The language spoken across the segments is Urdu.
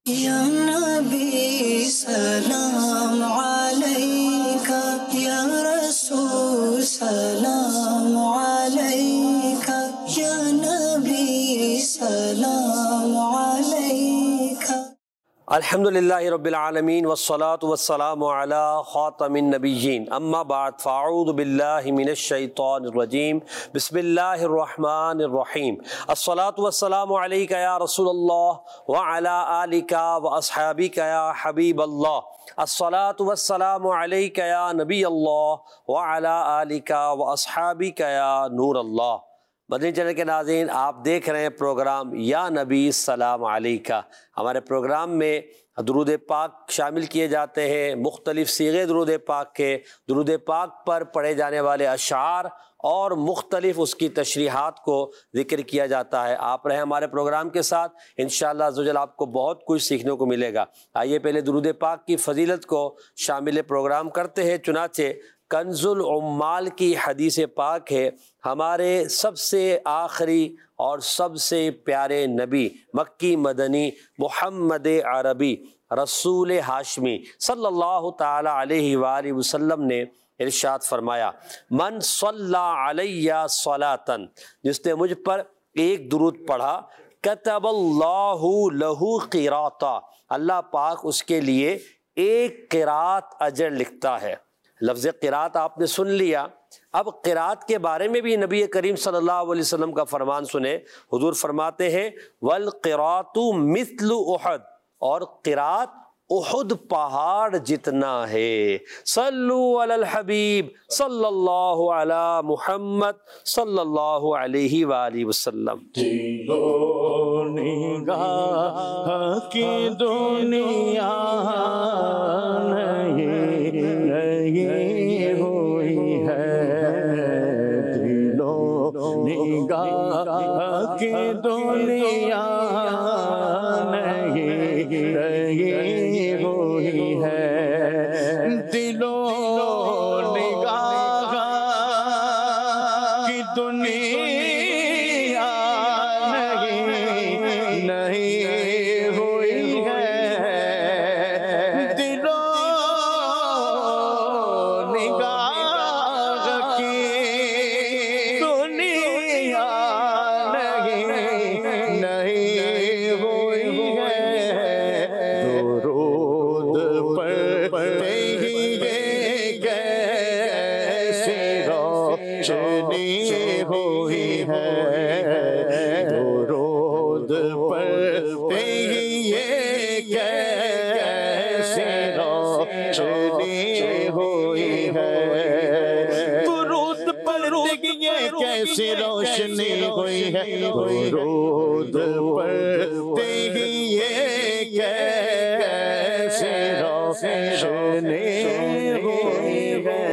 یا نبی سلام علیکہ، یا رسول سلام علیکہ، یا نبی سلام علیکہ۔ الحمدللہ رب العالمین والصلاة والسلام علی خاتم النبیین، اما بعد فاعوذ باللہ من الشیطان الرجیم، بسم اللہ الرحمن الرحیم۔ الصلاة والسلام علیکہ یا رسول اللہ وعلی آلکہ واصحابکہ یا حبیب اللہ۔ الصلاة والسلام علیکہ یا نبی اللہ وعلی آلکہ واصحابکہ یا نور اللہ۔ مدنی چینل کے ناظرین، آپ دیکھ رہے ہیں پروگرام یا نبی سلام علیکہ۔ ہمارے پروگرام میں درود پاک شامل کیے جاتے ہیں، مختلف صیغے درود پاک کے، درود پاک پر پڑھے جانے والے اشعار اور مختلف اس کی تشریحات کو ذکر کیا جاتا ہے۔ آپ رہیں ہمارے پروگرام کے ساتھ، انشاءاللہ عزوجل آپ کو بہت کچھ سیکھنے کو ملے گا۔ آئیے پہلے درود پاک کی فضیلت کو شامل پروگرام کرتے ہیں۔ چنانچہ کنز العمال کی حدیث پاک ہے، ہمارے سب سے آخری اور سب سے پیارے نبی، مکی مدنی محمد عربی رسول ہاشمی صلی اللہ تعالی علیہ وآلہ وسلم نے ارشاد فرمایا، من صلی علی صلاۃً، جس نے مجھ پر ایک درود پڑھا، کتب اللہ لہ قراطا، اللہ پاک اس کے لیے ایک قرات اجر لکھتا ہے۔ لفظ قرات آپ نے سن لیا، اب قرات کے بارے میں بھی نبی کریم صلی اللہ علیہ وسلم کا فرمان سنیں۔ حضور فرماتے ہیں والقرات مثل احد، اور قرات احد پہاڑ جتنا ہے۔ صلو علی الحبیب صلی اللہ علی محمد صلی اللہ علیہ وآلہ وسلم۔ نگاہ کی دنیا نہیں ہوئی ہے، دلوں نگاہ کی دنیا نہیں ہوئی ہے، دلوں نگاہ کی دنیا نہیں ہوئی ہے، دلوں نگاہ کی دنیا نہیں ہوئی ہے، درود پڑھتے ہی یہ کیسی روشنی ہوئی ہے، درود پڑھتے ہی یہ کیسی روشنی ہوئی ہے، درود پڑھتے ہی یہ کیسی روشنی ہوئی ہے، درود پڑھتے ہی یہ کیسی روشنی ہوئی ہے۔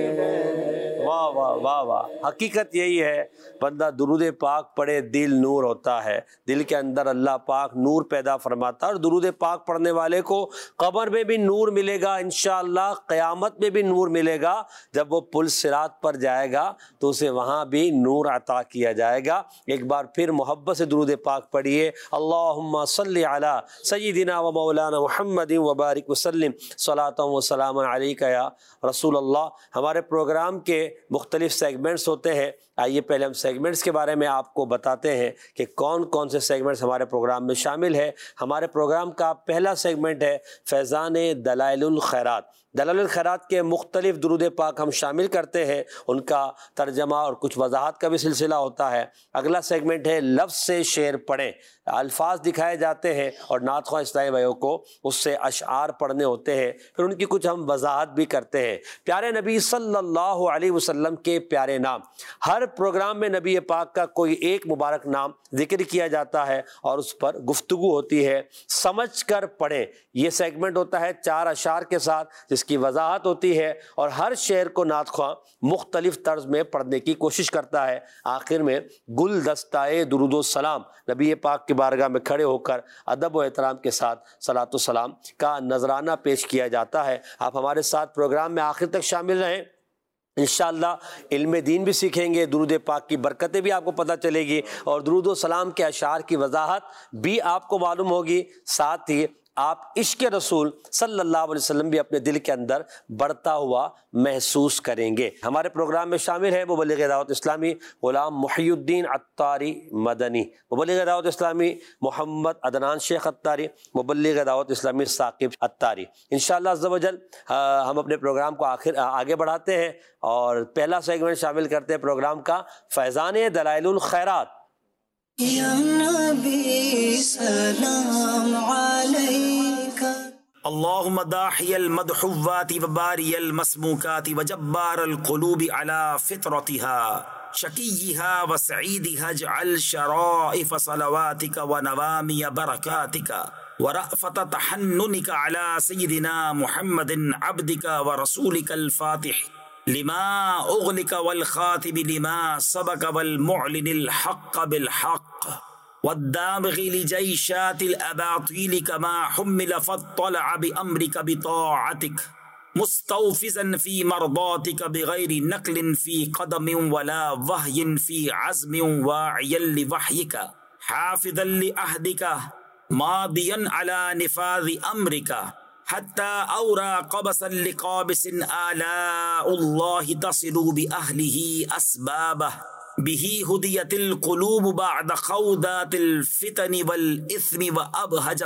واہ واہ واہ واہ، حقیقت یہی ہے، بندہ درود پاک پڑھے دل نور ہوتا ہے، دل کے اندر اللہ پاک نور پیدا فرماتا ہے، اور درود پاک پڑھنے والے کو قبر میں بھی نور ملے گا، انشاءاللہ قیامت میں بھی نور ملے گا، جب وہ پل صراط پر جائے گا تو اسے وہاں بھی نور عطا کیا جائے گا۔ ایک بار پھر محبت سے درود پاک پڑھیے، اللہم صلی علی سیدنا و مولانا محمد وبارک وسلم صلاۃ و سلام علیکہ یا رسول اللہ۔ ہمارے پروگرام کے مختلف سیگمنٹس ہوتے ہیں، آئیے پہلے ہم سیگمنٹس کے بارے میں آپ کو بتاتے ہیں کہ کون کون سے سیگمنٹس ہمارے پروگرام میں شامل ہے۔ ہمارے پروگرام کا پہلا سیگمنٹ ہے فیضان دلائل الخیرات۔ دلائل الخیرات کے مختلف درود پاک ہم شامل کرتے ہیں، ان کا ترجمہ اور کچھ وضاحت کا بھی سلسلہ ہوتا ہے۔ اگلا سیگمنٹ ہے لفظ سے شعر پڑھیں، الفاظ دکھائے جاتے ہیں اور نعت خواہ اسلامی بھائیوں کو اس سے اشعار پڑھنے ہوتے ہیں، پھر ان کی کچھ ہم وضاحت بھی کرتے ہیں۔ پیارے نبی صلی اللہ علیہ وسلم کے پیارے نام، ہر پروگرام میں نبی پاک کا کوئی ایک مبارک نام ذکر کیا جاتا ہے اور اس پر گفتگو ہوتی ہے، سمجھ کر پڑھیں۔ یہ سیگمنٹ ہوتا ہے 4 اشعار کے ساتھ جس کی وضاحت ہوتی ہے، اور ہر شعر کو نعت خواہ مختلف طرز میں پڑھنے کی کوشش کرتا ہے۔ آخر میں گلدستہ درود و سلام، نبی پاک کی بارگاہ میں کھڑے ہو کر ادب و احترام کے ساتھ صلاۃ و سلام کا نذرانہ پیش کیا جاتا ہے۔ آپ ہمارے ساتھ پروگرام میں آخر تک شامل رہیں، انشاءاللہ علم دین بھی سیکھیں گے، درود پاک کی برکتیں بھی آپ کو پتہ چلے گی، اور درود و سلام کے اشعار کی وضاحت بھی آپ کو معلوم ہوگی، ساتھ ہی آپ عشق رسول صلی اللہ علیہ وسلم بھی اپنے دل کے اندر بڑھتا ہوا محسوس کریں گے۔ ہمارے پروگرام میں شامل ہے مبلغ دعوت اسلامی غلام محی الدین عطاری مدنی، مبلغ دعوت اسلامی محمد عدنان شیخ عطاری، مبلغ دعوت اسلامی ثاقب عطاری۔ انشاءاللہ عز و جل ہم اپنے پروگرام کو آگے بڑھاتے ہیں اور پہلا سیگمنٹ شامل کرتے ہیں پروگرام کا، فیضان دلائل الخیرات۔ یا نبی سلام علیکہ اللهم داحي المدحوات وباري المسموكات وجبار القلوب على فطرتها شقيها وسعيدها اجعل شرائف صلواتك ونوامي بركاتك ورأفة تحننك على سيدنا محمد عبدك ورسولك الفاتح لما أغلق والخاتم لما سبق والمعلن الحق بالحق والدامغ لجيشات الأباطيل كما حمل فاطلع بأمرك بطاعتك مستوفزا في مرضاتك بغير نقل في قدم ولا وهي في عزم واعيا لوحيك حافظا لعهدك ماضيا على نفاذ أمرك حتى أورى قبسا لقابس آلاء الله تصل بأهله أسبابه به هديت القلوب بعد خوضات الفتن والإثم وأبهج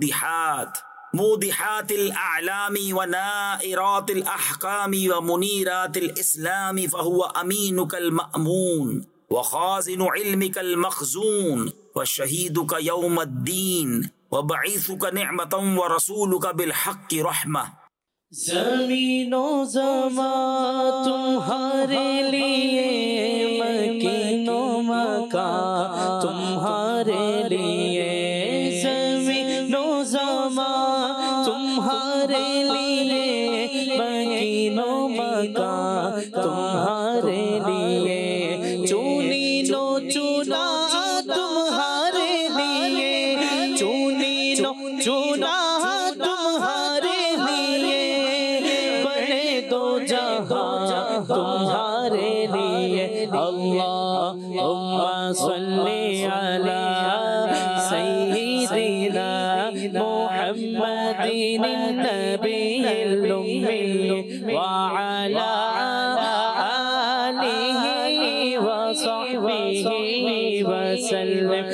موضحات الأعلام ونائرات الأحكام ومنيرات الإسلام فهو أمينك المأمون وخازن علمك المخزون وشهيدك يوم الدين وبعيثك نعمة ورسولك بالحق رحمة۔ زمین و زمان تمہارے لیے، مکین و مکان تمہارے لیے، زمین و زمان تمہارے لیے، مکین و مکان تمہارے لیے، چنی لو چنا تمہارے لیے، چنی لو چنا تمہارے تمہارے لیے۔ اللہم صلی علی سیدنا محمد النبی الأمی وعلی آلہ وصحبہ وسلم۔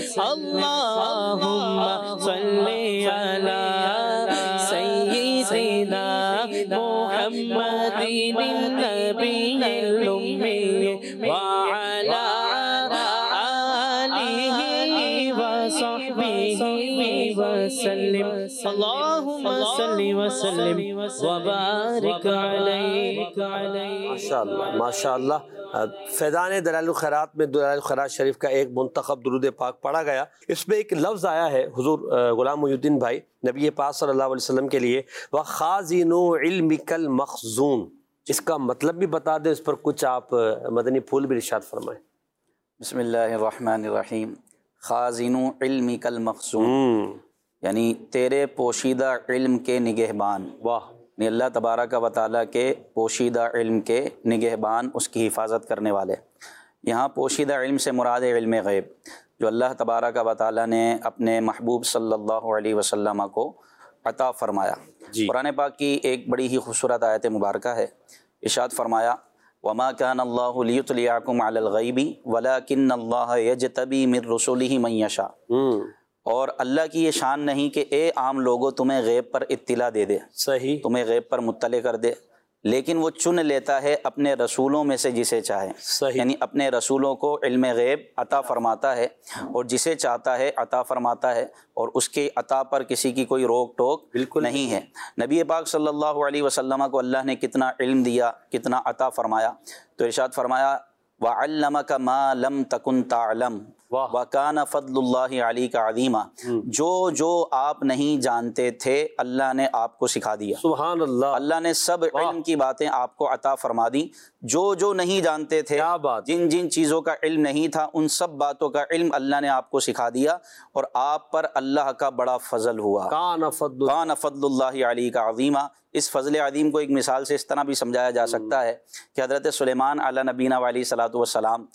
اللہم صلی علی سیدنا محمد النبی الأمی وعلی آلہ وصحبہ وسلم۔ اللہم صلی وسلم وبارک علیہ۔ ماشاءاللہ ماشاءاللہ۔ فیضان دلائل الخیرات میں دلائل الخیرات شریف کا ایک منتخب درود پاک پڑھا گیا، اس میں ایک لفظ آیا ہے حضور غلام محی الدین بھائی نبی پاک صلی اللہ علیہ وسلم کے لیے، وَخَازِنُ عِلْمِكَ الْمَخْزُونَ، اس کا مطلب بھی بتا دیں، اس پر کچھ آپ مدنی پھول بھی ارشاد فرمائیں۔ بسم اللہ الرحمن الرحیم۔ خازن علمک المخزون، یعنی تیرے پوشیدہ علم کے نگہبان۔ واہ، یعنی اللہ تبارک و تعالیٰ کے پوشیدہ علم کے نگہبان، اس کی حفاظت کرنے والے۔ یہاں پوشیدہ علم سے مراد علم غیب جو اللہ تبارک و تعالیٰ نے اپنے محبوب صلی اللہ علیہ وسلم کو عطا فرمایا۔ قرآن پاک کی ایک بڑی ہی خوبصورت آیت مبارکہ ہے، ارشاد فرمایا وَمَا كَانَ اللَّهُ لِيُطْلِعَكُمْ عَلَى الْغَيْبِ وَلَكِنَّ اللَّهَ يَجْتَبِي مِن رُّسُلِهِ مَن يَشَاءُ، اور اللہ کی یہ شان نہیں کہ اے عام لوگوں تمہیں غیب پر اطلاع دے دے، صحیح، تمہیں غیب پر مطلع کر دے، لیکن وہ چن لیتا ہے اپنے رسولوں میں سے جسے چاہے۔ صحیح، یعنی اپنے رسولوں کو علم غیب عطا فرماتا ہے اور جسے چاہتا ہے عطا فرماتا ہے، اور اس کے عطا پر کسی کی کوئی روک ٹوک بالکل نہیں ہے۔ نبی پاک صلی اللہ علیہ وسلم کو اللہ نے کتنا علم دیا، کتنا عطا فرمایا، تو ارشاد فرمایا وَعَلَّمَكَ مَا لَمْ تَكُنْ تَعْلَمْ وَكَانَ فَضْلُ اللَّهِ عَلَيْكَ عَظِيمًا، جو آپ نہیں جانتے تھے اللہ نے آپ کو سکھا دیا۔ سبحان اللہ، اللہ نے سب علم کی باتیں آپ کو عطا فرما دی، جو نہیں جانتے تھے، کیا بات، جن چیزوں کا علم نہیں تھا، ان سب باتوں کا علم اللہ نے آپ کو سکھا دیا، اور آپ پر اللہ کا بڑا فضل ہوا۔ کان فضل اللہ علیہ کا عظیمہ۔ اس فضل عظیم کو ایک مثال سے اس طرح بھی سمجھایا جا سکتا ہے کہ حضرت سلیمان علیہ نبینا علیہ الصلوۃ والسلام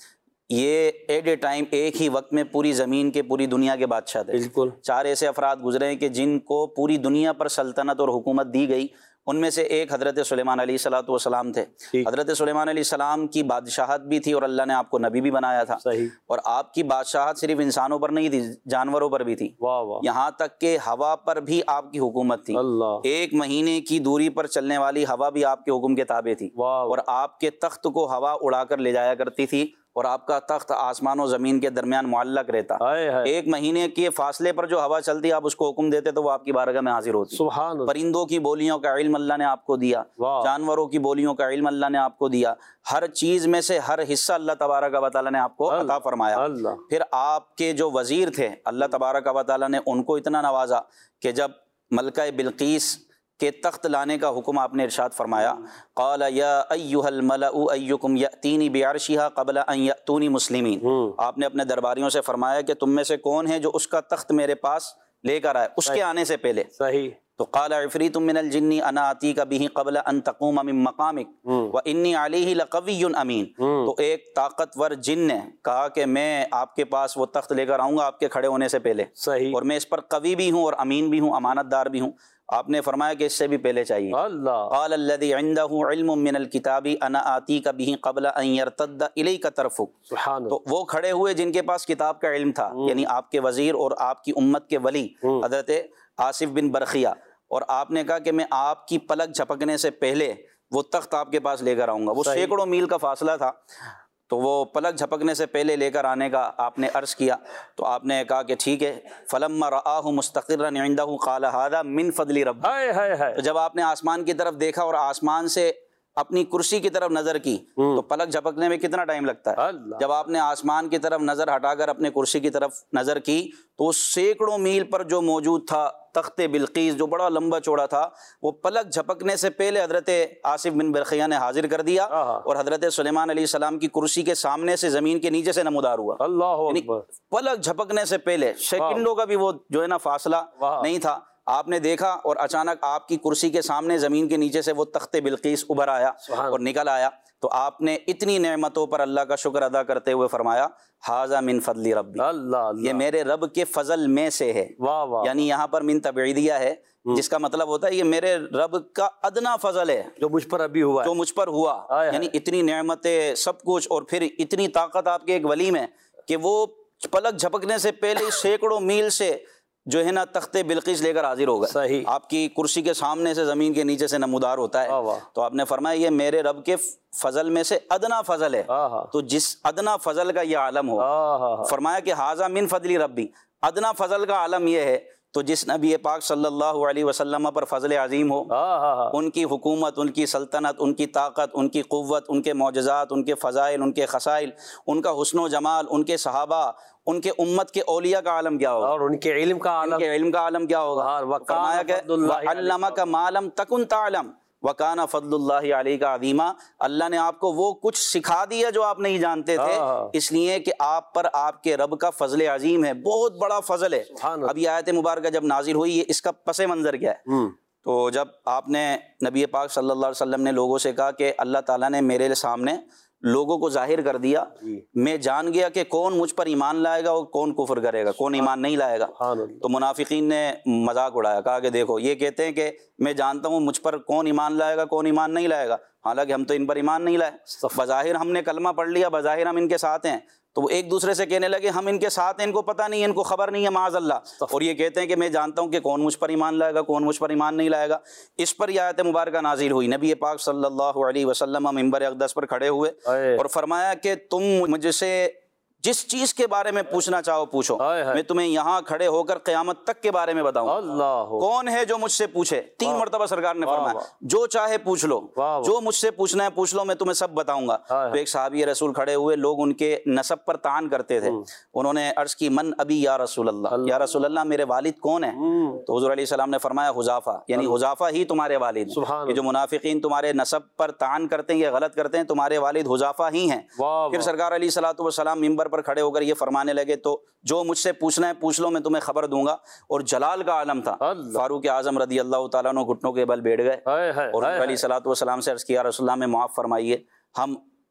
یہ ایٹ اے ٹائم ایک ہی وقت میں پوری زمین کے پوری دنیا کے بادشاہ تھے. بالکل. 4 ایسے افراد گزرے ہیں کہ جن کو پوری دنیا پر سلطنت اور حکومت دی گئی. ان میں سے ایک حضرت سلیمان علیہ الصلوۃ والسلام تھے. حضرت سلیمان علیہ السلام کی بادشاہت بھی تھی اور اللہ نے آپ کو نبی بھی بنایا تھا. صحیح. اور آپ کی بادشاہت صرف انسانوں پر نہیں تھی، جانوروں پر بھی تھی. واہ واہ. یہاں تک کہ ہوا پر بھی آپ کی حکومت تھی. اللہ. 1 مہینے کی دوری پر چلنے والی ہوا بھی آپ کے حکم کے تابع تھی. واہ. اور آپ کے تخت کو ہوا اڑا کر لے جایا کرتی تھی اور آپ کا تخت آسمان و زمین کے درمیان معلق رہتا. 1 مہینے کے فاصلے پر جو ہوا چلتی آپ اس کو حکم دیتے تو وہ آپ کی بارگاہ میں حاضر ہوتی. سبحان اللہ. پرندوں کی بولیوں کا علم اللہ نے آپ کو دیا، جانوروں کی بولیوں کا علم اللہ نے آپ کو دیا. ہر چیز میں سے ہر حصہ اللہ تبارک و تعالیٰ نے آپ کو عطا فرمایا. اللہ. پھر آپ کے جو وزیر تھے اللہ تبارک و تعالیٰ نے ان کو اتنا نوازا کہ جب ملکہ بلقیس کے تخت لانے کا حکم آپ نے ارشاد فرمایا، قال یا ایھا الملأ ایکم یأتینی بعرشھا قبل ان یأتونی مسلمین. آپ نے اپنے درباریوں سے فرمایا کہ تم میں سے کون ہے جو اس کا تخت میرے پاس لے کر آئے اس کے آنے سے پہلے. صحیح. تو قال عفریت من الجن انا آتیک بہ قبل ان تقوم من مقامک وانی علیہ لقوی امین. تو ایک طاقتور جن نے کہا کہ میں آپ کے پاس وہ تخت لے کر آؤں گا آپ کے کھڑے ہونے سے پہلے. صحیح. اور میں اس پر قوی بھی ہوں اور امین بھی ہوں، امانت دار بھی ہوں. آپ نے فرمایا کہ اس سے بھی پہلے چاہیے. اللہ. قال الذی عنده علم من الکتاب انا آتیک بہ قبل ان یرتد الیک طرفک. سبحان. تو وہ کھڑے ہوئے جن کے پاس کتاب کا علم تھا، یعنی آپ کے وزیر اور آپ کی امت کے ولی حضرت آصف بن برخیہ. اور آپ نے کہا کہ میں آپ کی پلک جھپکنے سے پہلے وہ تخت آپ کے پاس لے کر آؤں گا. وہ سینکڑوں میل کا فاصلہ تھا تو وہ پلک جھپکنے سے پہلے لے کر آنے کا آپ نے عرض کیا. تو آپ نے کہا کہ ٹھیک ہے. فلما رآہ مستقرا عنده قال هذا من فضل رب. تو جب آپ نے آسمان کی طرف دیکھا اور آسمان سے اپنی کرسی کی طرف نظر کی تو پلک جھپکنے میں کتنا ٹائم لگتا ہے. جب آپ نے آسمان کی طرف نظر ہٹا کر اپنے کرسی کی طرف نظر کی تو سینکڑوں میل پر جو موجود تھا تخت بلقیس جو بڑا لمبا چوڑا تھا وہ پلک جھپکنے سے پہلے حضرت آصف بن برخیہ نے حاضر کر دیا اور حضرت سلیمان علیہ السلام کی کرسی کے سامنے سے زمین کے نیچے سے نمودار ہوا. اللہ اکبر. پلک جھپکنے سے پہلے سیکنڈوں کا بھی وہ جو ہے نا فاصلہ نہیں تھا. آپ نے دیکھا اور اچانک آپ کی کرسی کے سامنے زمین کے نیچے سے وہ تخت بلقیس ابھر آیا اور نکل آیا. تو آپ نے اتنی نعمتوں پر اللہ کا شکر ادا کرتے ہوئے فرمایا ھذا من فضل ربی. اللہ. یہ میرے رب کے فضل میں سے ہے. واہ واہ. یعنی یہاں پر من تبعیدیہ ہے جس کا مطلب ہوتا ہے یہ میرے رب کا ادنا فضل ہے جو مجھ پر ابھی ہوا ہے. جو مجھ پر ہوا. یعنی اتنی نعمتیں سب کچھ اور پھر اتنی طاقت آپ کے ایک ولی میں کہ وہ پلک جھپکنے سے پہلے سینکڑوں میل سے جو ہے نا تخت بلقیس لے کر حاضر ہوگا. صحیح. آپ کی کرسی کے سامنے سے زمین کے نیچے سے نمودار ہوتا ہے. تو آپ نے فرمایا یہ میرے رب کے فضل میں سے ادنا فضل ہے. تو جس ادنا فضل کا یہ عالم ہو فرمایا کہ ھذا من فضل ربی. ادنا فضل کا عالم یہ ہے تو جس نبی پاک صلی اللہ علیہ وسلم پر فضل عظیم ہو، ان کی حکومت، ان کی سلطنت، ان کی طاقت، ان کی قوت، ان کے معجزات، ان کے فضائل، ان کے خصائل، ان کا حسن و جمال، ان کے صحابہ، ان کے امت کے اولیاء کا عالم کیا ہوگا اور ان کے علم کا عالم. ان کے علم کا عالم کیا ہوگا. فرمایا کہ وَعَلَّمَكَ مَا لَمْ تَكُنْ تَعْلَمْ وَكَانَ فَضْلُ اللَّهِ عَلَيْكَ عَظِيمًا. اللہ نے آپ کو وہ کچھ سکھا دیا جو آپ نہیں جانتے تھے اس لیے کہ آپ پر آپ کے رب کا فضل عظیم ہے، بہت بڑا فضل ہے. اب یہ آیت مبارکہ جب نازل ہوئی ہے اس کا پس منظر کیا ہے؟ تو جب آپ نے نبی پاک صلی اللہ علیہ وسلم نے لوگوں سے کہا کہ اللہ تعالیٰ نے میرے سامنے لوگوں کو ظاہر کر دیا، میں جان گیا کہ کون مجھ پر ایمان لائے گا اور کون کفر کرے گا، کون ایمان نہیں لائے گا. تو منافقین نے مذاق اڑایا، کہا کہ دیکھو یہ کہتے ہیں کہ میں جانتا ہوں مجھ پر کون ایمان لائے گا کون ایمان نہیں لائے گا، حالانکہ ہم تو ان پر ایمان نہیں لائے. بظاہر ہم نے کلمہ پڑھ لیا، بظاہر ہم ان کے ساتھ ہیں. تو وہ ایک دوسرے سے کہنے لگے ہم ان کے ساتھ ہیں، ان کو پتہ نہیں ہے، ان کو خبر نہیں ہے معاذ اللہ. اور یہ کہتے ہیں کہ میں جانتا ہوں کہ کون مجھ پر ایمان لائے گا کون مجھ پر ایمان نہیں لائے گا. اس پر یہ آیت مبارکہ نازل ہوئی. نبی پاک صلی اللہ علیہ وسلم منبر اقدس پر کھڑے ہوئے اور فرمایا کہ تم مجھ سے جس چیز کے بارے میں پوچھنا چاہو پوچھو، میں تمہیں یہاں کھڑے ہو کر قیامت تک کے بارے میں بتاؤں. اللہ. کون ہے جو مجھ سے پوچھے؟ 3 مرتبہ سرکار نے فرمایا جو چاہے پوچھ لو، جو مجھ سے پوچھنا ہے پوچھ لو، میں تمہیں سب بتاؤں گا. تو ایک صحابی رسول کھڑے ہوئے، لوگ ان کے نسب پر طعن کرتے تھے. انہوں نے عرض کی من ابی یا رسول اللہ، یا رسول اللہ میرے والد کون ہیں؟ تو حضور علیہ السلام نے فرمایا حذافہ، یعنی حذافہ ہی تمہارے والد. یہ جو منافقین تمہارے نسب پر طعن کرتے ہیں یا غلط کرتے ہیں تمہارے والد حذافہ ہی ہیں. پھر سرکار علیہ الصلوۃ والسلام منبر پر کھڑے ہو کر یہ فرمانے لگے تو جو مجھ سے پوچھنا ہے پوچھ لو، میں تمہیں خبر دوں گا. اور جلال کا عالم تھا. فاروق اعظم رضی اللہ تعالیٰ عنہ گھٹنوں کے بل بیٹھ گئے اور علیہ الصلوۃ والسلام سے عرض کیا رسول اللہ میں معاف فرمائیے، ہم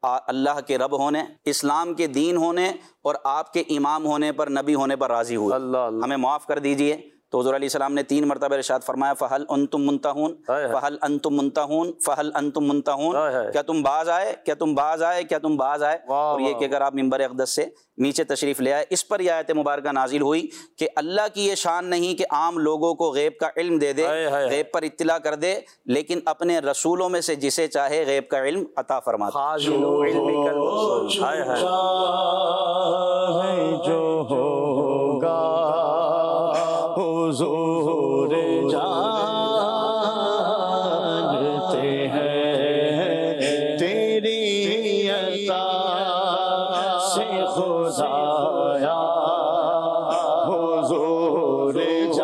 اللہ کے رب ہونے، اسلام کے دین ہونے اور آپ کے امام ہونے پر، نبی ہونے پر راضی ہوئے، ہمیں معاف کر دیجئے۔ تو حضور علیہ السلام نے 3 مرتبہ ارشاد فرمایا فَهَلْ أَنْتُمْ مُنْتَهُونَ فَهَلْ أَنْتُمْ مُنْتَهُونَ فَهَلْ أَنْتُمْ مُنْتَهُونَ، کیا تم باز آئے، کیا تم باز آئے، کیا تم باز آئے۔ اور یہ کہہ کر آپ منبر اقدس سے نیچے تشریف لے آئے۔ اس پر یہ آیت مبارکہ نازل ہوئی کہ اللہ کی یہ شان نہیں کہ عام لوگوں کو غیب کا علم دے دے، غیب پر اطلاع کر دے، لیکن اپنے رسولوں میں سے جسے چاہے غیب کا علم عطا فرماتا ہے۔ جو ہوگا حضور جانتے ہیں، تیری عطا سے خدایا حضور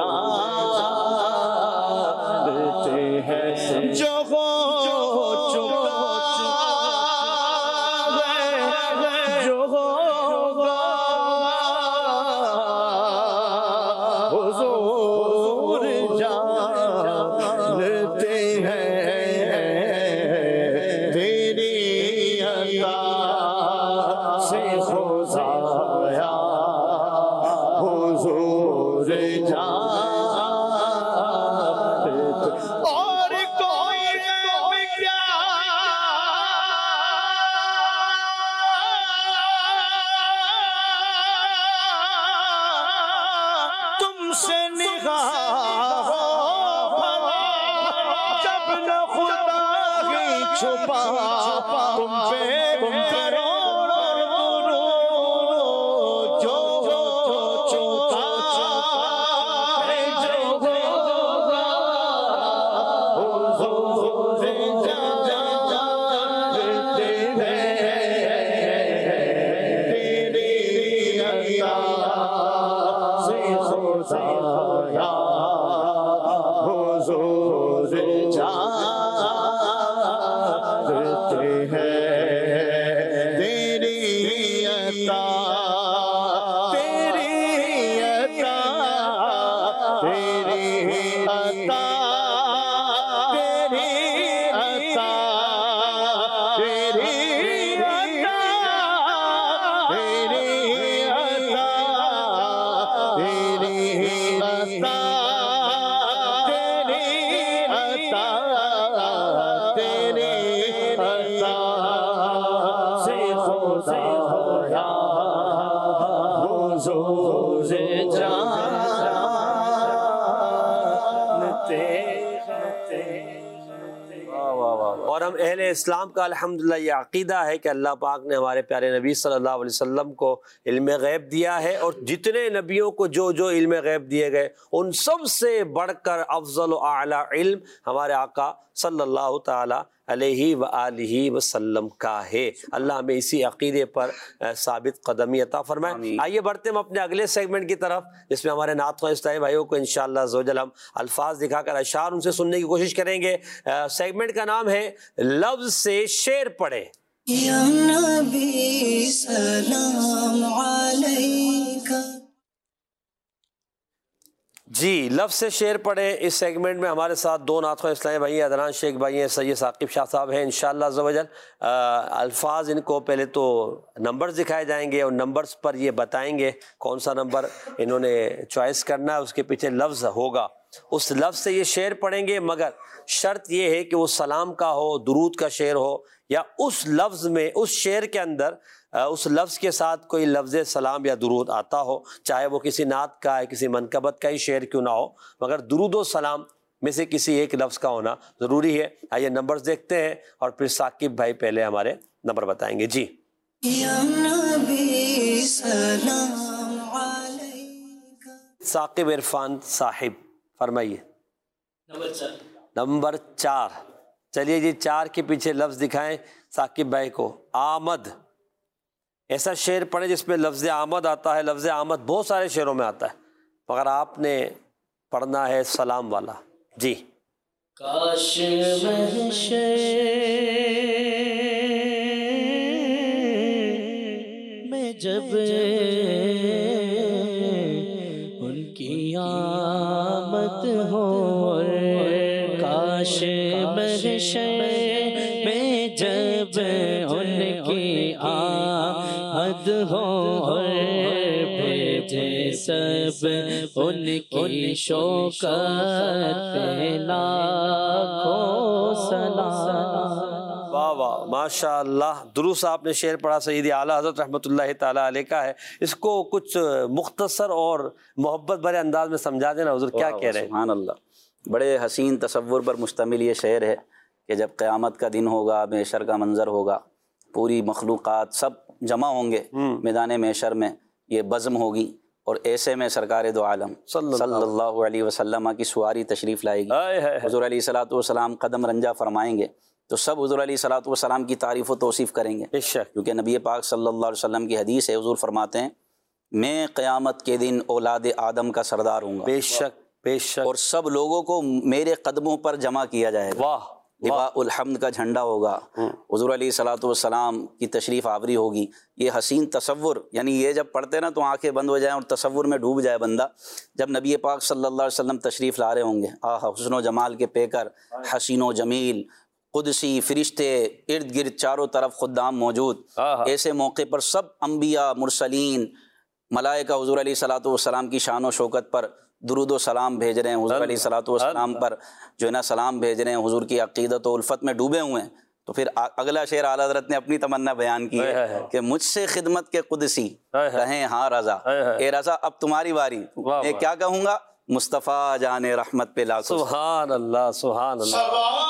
جانتے ہیں، جو ہو چکا ہے، جو ہوگا حضور جانتے ہیں، تیری عطا سے خدایا حضور جانتے ہیں۔ اور کوئی غیب کیا تم سے نگاہ جب نہ خدا ہی چھپا تم پہ کروڑوں درود، جو ہو چکا ہے، جو ہوگا حضور جانتے ہیں، تیری عطا سے خدایا حضور جانتے ہیں، تیری عطا، تیری عطا، تیری عطا، تیری عطا، تیری عطا، تیری عطا، تیری عطا، تیری عطا، تیری عطا سے خدایا حضور جانتے ہیں۔ اور ہم اہل اسلام کا الحمدللہ یہ عقیدہ ہے کہ اللہ پاک نے ہمارے پیارے نبی صلی اللہ علیہ وسلم کو علم غیب دیا ہے، اور جتنے نبیوں کو جو جو علم غیب دیے گئے ان سب سے بڑھ کر افضل و اعلیٰ علم ہمارے آقا صلی اللہ تعالی علیہ وآلہ وسلم کا ہے۔ اللہ ہمیں اسی عقیدے پر ثابت قدمی عطا فرمائے۔ آئیے بڑھتے ہم اپنے اگلے سیگمنٹ کی طرف، جس میں ہمارے نعت خواہ اسلامی بھائیوں کو انشاءاللہ عزوجل ہم الفاظ دکھا کر اشعار ان سے سننے کی کوشش کریں گے۔ سیگمنٹ کا نام ہے لفظ سے شعر پڑھیں۔ یا نبی سلام علیکہ۔ جی، لفظ سے شعر پڑھیں۔ اس سیگمنٹ میں ہمارے ساتھ 2 نعت خواہ اسلامی بھائی ہیں، عدنان شیخ بھائی ہیں، سید ثاقب شاہ صاحب ہیں انشاءاللہ عز و جل۔ الفاظ ان کو پہلے تو نمبرز دکھائے جائیں گے، اور نمبرز پر یہ بتائیں گے کون سا نمبر انہوں نے چوائس کرنا ہے، اس کے پیچھے لفظ ہوگا، اس لفظ سے یہ شعر پڑھیں گے، مگر شرط یہ ہے کہ وہ سلام کا ہو، درود کا شعر ہو، یا اس لفظ میں، اس شعر کے اندر اس لفظ کے ساتھ کوئی لفظ سلام یا درود آتا ہو، چاہے وہ کسی نعت کا ہے، کسی منقبت کا ہی شعر کیوں نہ ہو، مگر درود و سلام میں سے کسی ایک لفظ کا ہونا ضروری ہے۔ آئیے نمبرز دیکھتے ہیں، اور پھر ثاقب بھائی پہلے ہمارے نمبر بتائیں گے۔ جی، یا نبی سلام علیکہ۔ ثاقب عرفان صاحب فرمائیے۔ نمبر 4۔ چلیے جی، 4 کے پیچھے لفظ دکھائیں ثاقب بھائی کو۔ آمد، ایسا شعر پڑھیں جس میں لفظ آمد آتا ہے۔ لفظ آمد بہت سارے شعروں میں آتا ہے، مگر آپ نے پڑھنا ہے سلام والا۔ جی، کاش محشر میں جب ان کی آمد ہو، کاش محشر میں جب ان کی ہوں اور بھیجے سب ان کی شوکت پہ لاکھوں سلام۔ واہ واہ ماشاء اللہ، درست آپ نے شعر پڑھا سیدی اعلیٰ حضرت رحمۃ اللہ تعالیٰ علیہ کا ہے، اس کو کچھ مختصر اور محبت بھرے انداز میں سمجھا دینا حضور، کیا کہہ رہے ہیں؟ سبحان اللہ، بڑے حسین تصور پر مشتمل یہ شعر ہے کہ جب قیامت کا دن ہوگا، محشر کا منظر ہوگا، پوری مخلوقات سب جمع ہوں گے میدان محشر میں، یہ بزم ہوگی، اور ایسے میں سرکار دو عالم صلی اللہ علیہ وسلم کی سواری تشریف لائے گی، حضور علیہ الصلوۃ والسلام قدم رنجہ فرمائیں گے تو سب حضور علیہ الصلوۃ والسلام کی تعریف و توصیف کریں گے، کیونکہ نبی پاک صلی اللہ علیہ وسلم کی حدیث ہے، حضور فرماتے ہیں میں قیامت کے دن اولاد آدم کا سردار ہوں گا، بے شک بے شک، اور سب لوگوں کو میرے قدموں پر جمع کیا جائے گا، واہ، لواء الحمد کا جھنڈا ہوگا، حضور علیہ الصلوۃ والسلام کی تشریف آوری ہوگی۔ یہ حسین تصور، یعنی یہ جب پڑھتے نا تو آنکھیں بند ہو جائیں اور تصور میں ڈوب جائے بندہ، جب نبی پاک صلی اللہ علیہ وسلم تشریف لا رہے ہوں گے، حسن و جمال کے پیکر، حسین و جمیل، قدسی فرشتے ارد گرد چاروں طرف خدام موجود، ایسے موقع پر سب انبیاء مرسلین ملائکہ حضور علیہ الصلوۃ والسلام کی شان و شوکت پر درود و سلام بھیج رہے ہیں، حضور علیہ الصلوۃ والسلام پر جو ہے نا سلام بھیج رہے ہیں، حضور کی عقیدت و الفت میں ڈوبے ہوئے ہیں۔ تو پھر اگلا شعر اعلیٰ حضرت نے اپنی تمنا بیان کی ہے کہ مجھ سے خدمت کے قدسی کہیں ہاں رضا، اے رضا اب تمہاری باری، میں کیا کہوں گا، مصطفیٰ جان رحمت پہ لاکھوں سبحان اللہ سبحان اللہ۔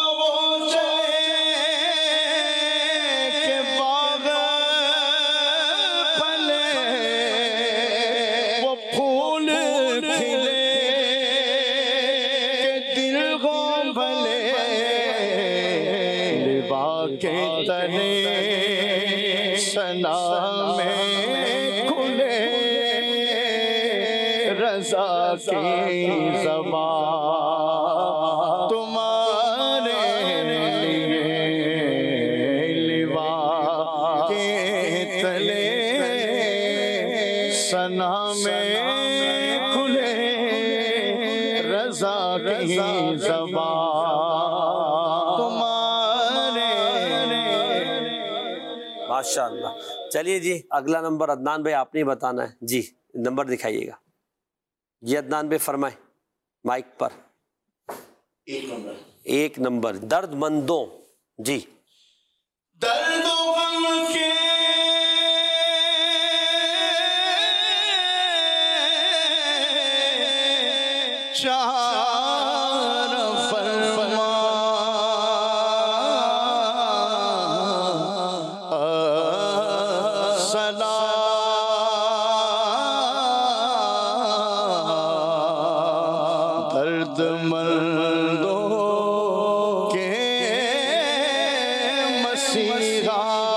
رضا کی زبان تمہارے لیے لوا کے تلے ثنا میں کھلے، رضا کی زبان تمہارے۔ ماشاء اللہ۔ چلیے جی اگلا نمبر عدنان بھائی آپ نے بتانا ہے، جی نمبر دکھائیے گا جی عدنان بھائی، فرمائیں مائک پر۔ ایک نمبر درد مندوں، جی درد و غم کے چار فرما درد مندوں کے مسیحا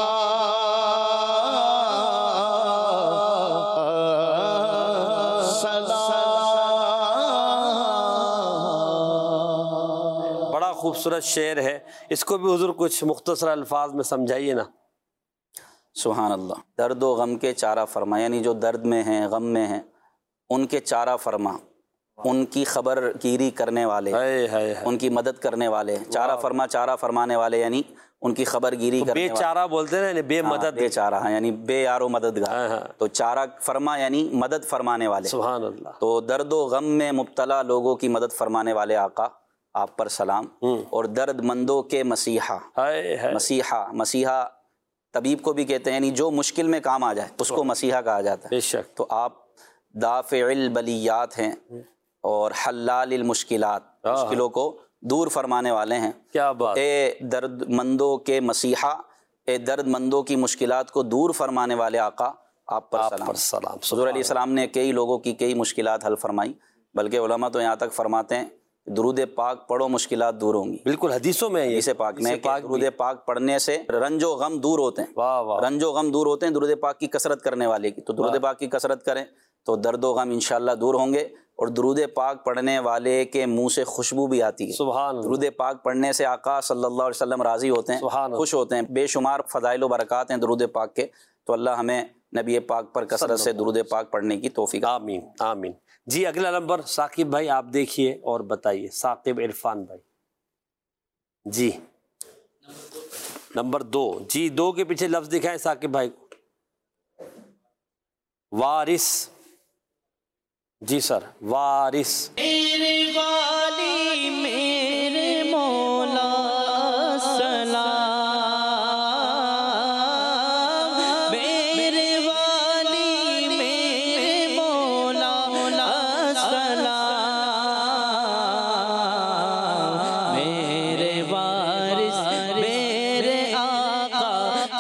بڑا خوبصورت شعر ہے، اس کو بھی حضور کچھ مختصر الفاظ میں سمجھائیے نا۔ سبحان اللہ۔ درد و غم کے چارہ فرما، یعنی جو درد میں ہیں، غم میں ہیں، ان کے چارہ فرما، ان کی خبر گیری کرنے والے، ان کی مدد کرنے والے، چارہ فرما، چارہ فرمانے والے یعنی ان کی خبر گیری کرنے والے، بے چارہ بولتے ہیں یعنی بے مدد، بے چارہ یعنی بے یار و مددگار، تو چارہ فرما یعنی مدد فرمانے والے۔ سبحان اللہ۔ تو درد و غم میں مبتلا لوگوں کی مدد فرمانے والے آقا آپ پر سلام، اور درد مندوں کے مسیحا، مسیحا طبیب کو بھی کہتے ہیں، یعنی جو مشکل میں کام آ جائے اس کو مسیحا کہا جاتا ہے۔ بے شک۔ تو آپ دافع البلیات ہیں اور حلال المشکلات، مشکلوں کو دور فرمانے والے ہیں۔ کیا بات۔ اے درد مندوں کے مسیحا، اے درد مندوں کی مشکلات کو دور فرمانے والے آقا آپ پر سلام۔ حضور علیہ السلام نے کئی لوگوں کی کئی مشکلات حل فرمائی، بلکہ علماء تو یہاں تک فرماتے ہیں درود پاک پڑھو مشکلات دور ہوں گی۔ بالکل حدیثوں میں حدیث پاک میں کہ درود پاک پڑھنے سے رنج و غم دور ہوتے ہیں، رنج و غم دور ہوتے ہیں درود پاک کی کثرت کرنے والے کی۔ تو درود پاک کی کثرت کریں تو درد و غم انشاءاللہ دور ہوں گے، اور درود پاک پڑھنے والے کے منہ سے خوشبو بھی آتی ہے۔ سبحان اللہ۔ درود پاک پڑھنے سے آقا صلی اللہ علیہ وسلم راضی ہوتے ہیں، خوش ہوتے ہیں۔ بے شمار فضائل و برکات ہیں درود پاک کے، تو اللہ ہمیں نبی پاک پر کثرت سے درود پاک پڑھنے کی توفیق۔ آمین آمین۔ جی اگلا نمبر ثاقب بھائی آپ دیکھیے اور بتائیے، ثاقب عرفان بھائی، جی نمبر 2، جی 2 کے پیچھے لفظ دکھائیں ثاقب بھائی کو۔ وارث جی سر، وارث. میرے والی میرے مولا سلام، میرے والی میرے مولا سلام، میرے وارث میرے آقا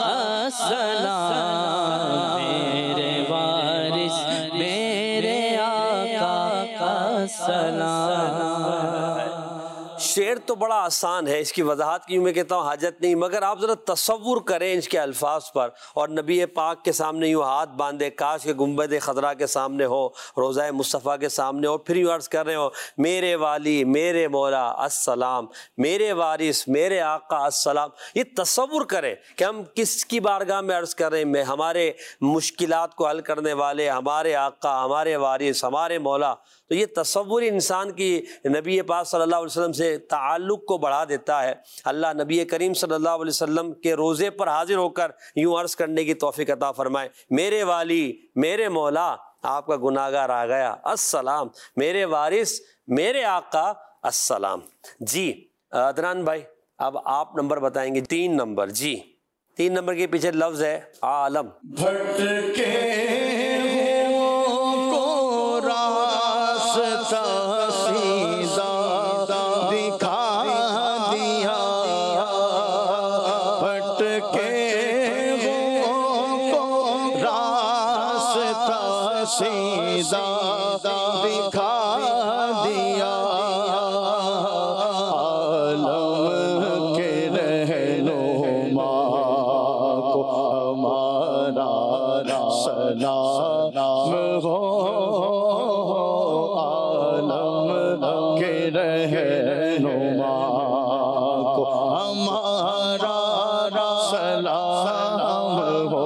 السلام، میرے وارث میرے آقا السلام. شعر تو بڑا آسان ہے، اس کی وضاحت کی میں کہتا ہوں حاجت نہیں، مگر آپ ذرا تصور کریں اس کے الفاظ پر، اور نبی پاک کے سامنے یوں ہاتھ باندھے، کاش کے گنبد خضرا کے سامنے ہو، روضہ مصطفیٰ کے سامنے ہو، پھر یوں عرض کر رہے ہو میرے والی میرے مولا السلام، میرے وارث میرے آقا السلام. یہ تصور کریں کہ ہم کس کی بارگاہ میں عرض کر رہے ہیں، ہمارے مشکلات کو حل کرنے والے، ہمارے آقا، ہمارے وارث، ہمارے مولا. تو یہ تصور انسان کی نبی پاک صلی اللہ علیہ وسلم سے تعلق کو بڑھا دیتا ہے. اللہ نبی کریم صلی اللہ علیہ وسلم کے روزے پر حاضر ہو کر یوں عرض کرنے کی توفیق عطا فرمائے، میرے والی میرے مولا آپ کا گناہگار آ گیا السلام، میرے وارث میرے آقا السلام. جی عدنان بھائی اب آپ نمبر بتائیں گے، 3 نمبر. جی 3 نمبر کے پیچھے لفظ ہے عالم. بھٹکے کو راستہ سیدھا دکھا دیا، بھٹکے کو راستہ سیدھا دکھا دیا، عالم کے رہنما کو ہمارا سلام ہو، عالم کے رہنما کو ہمارا سلام ہو.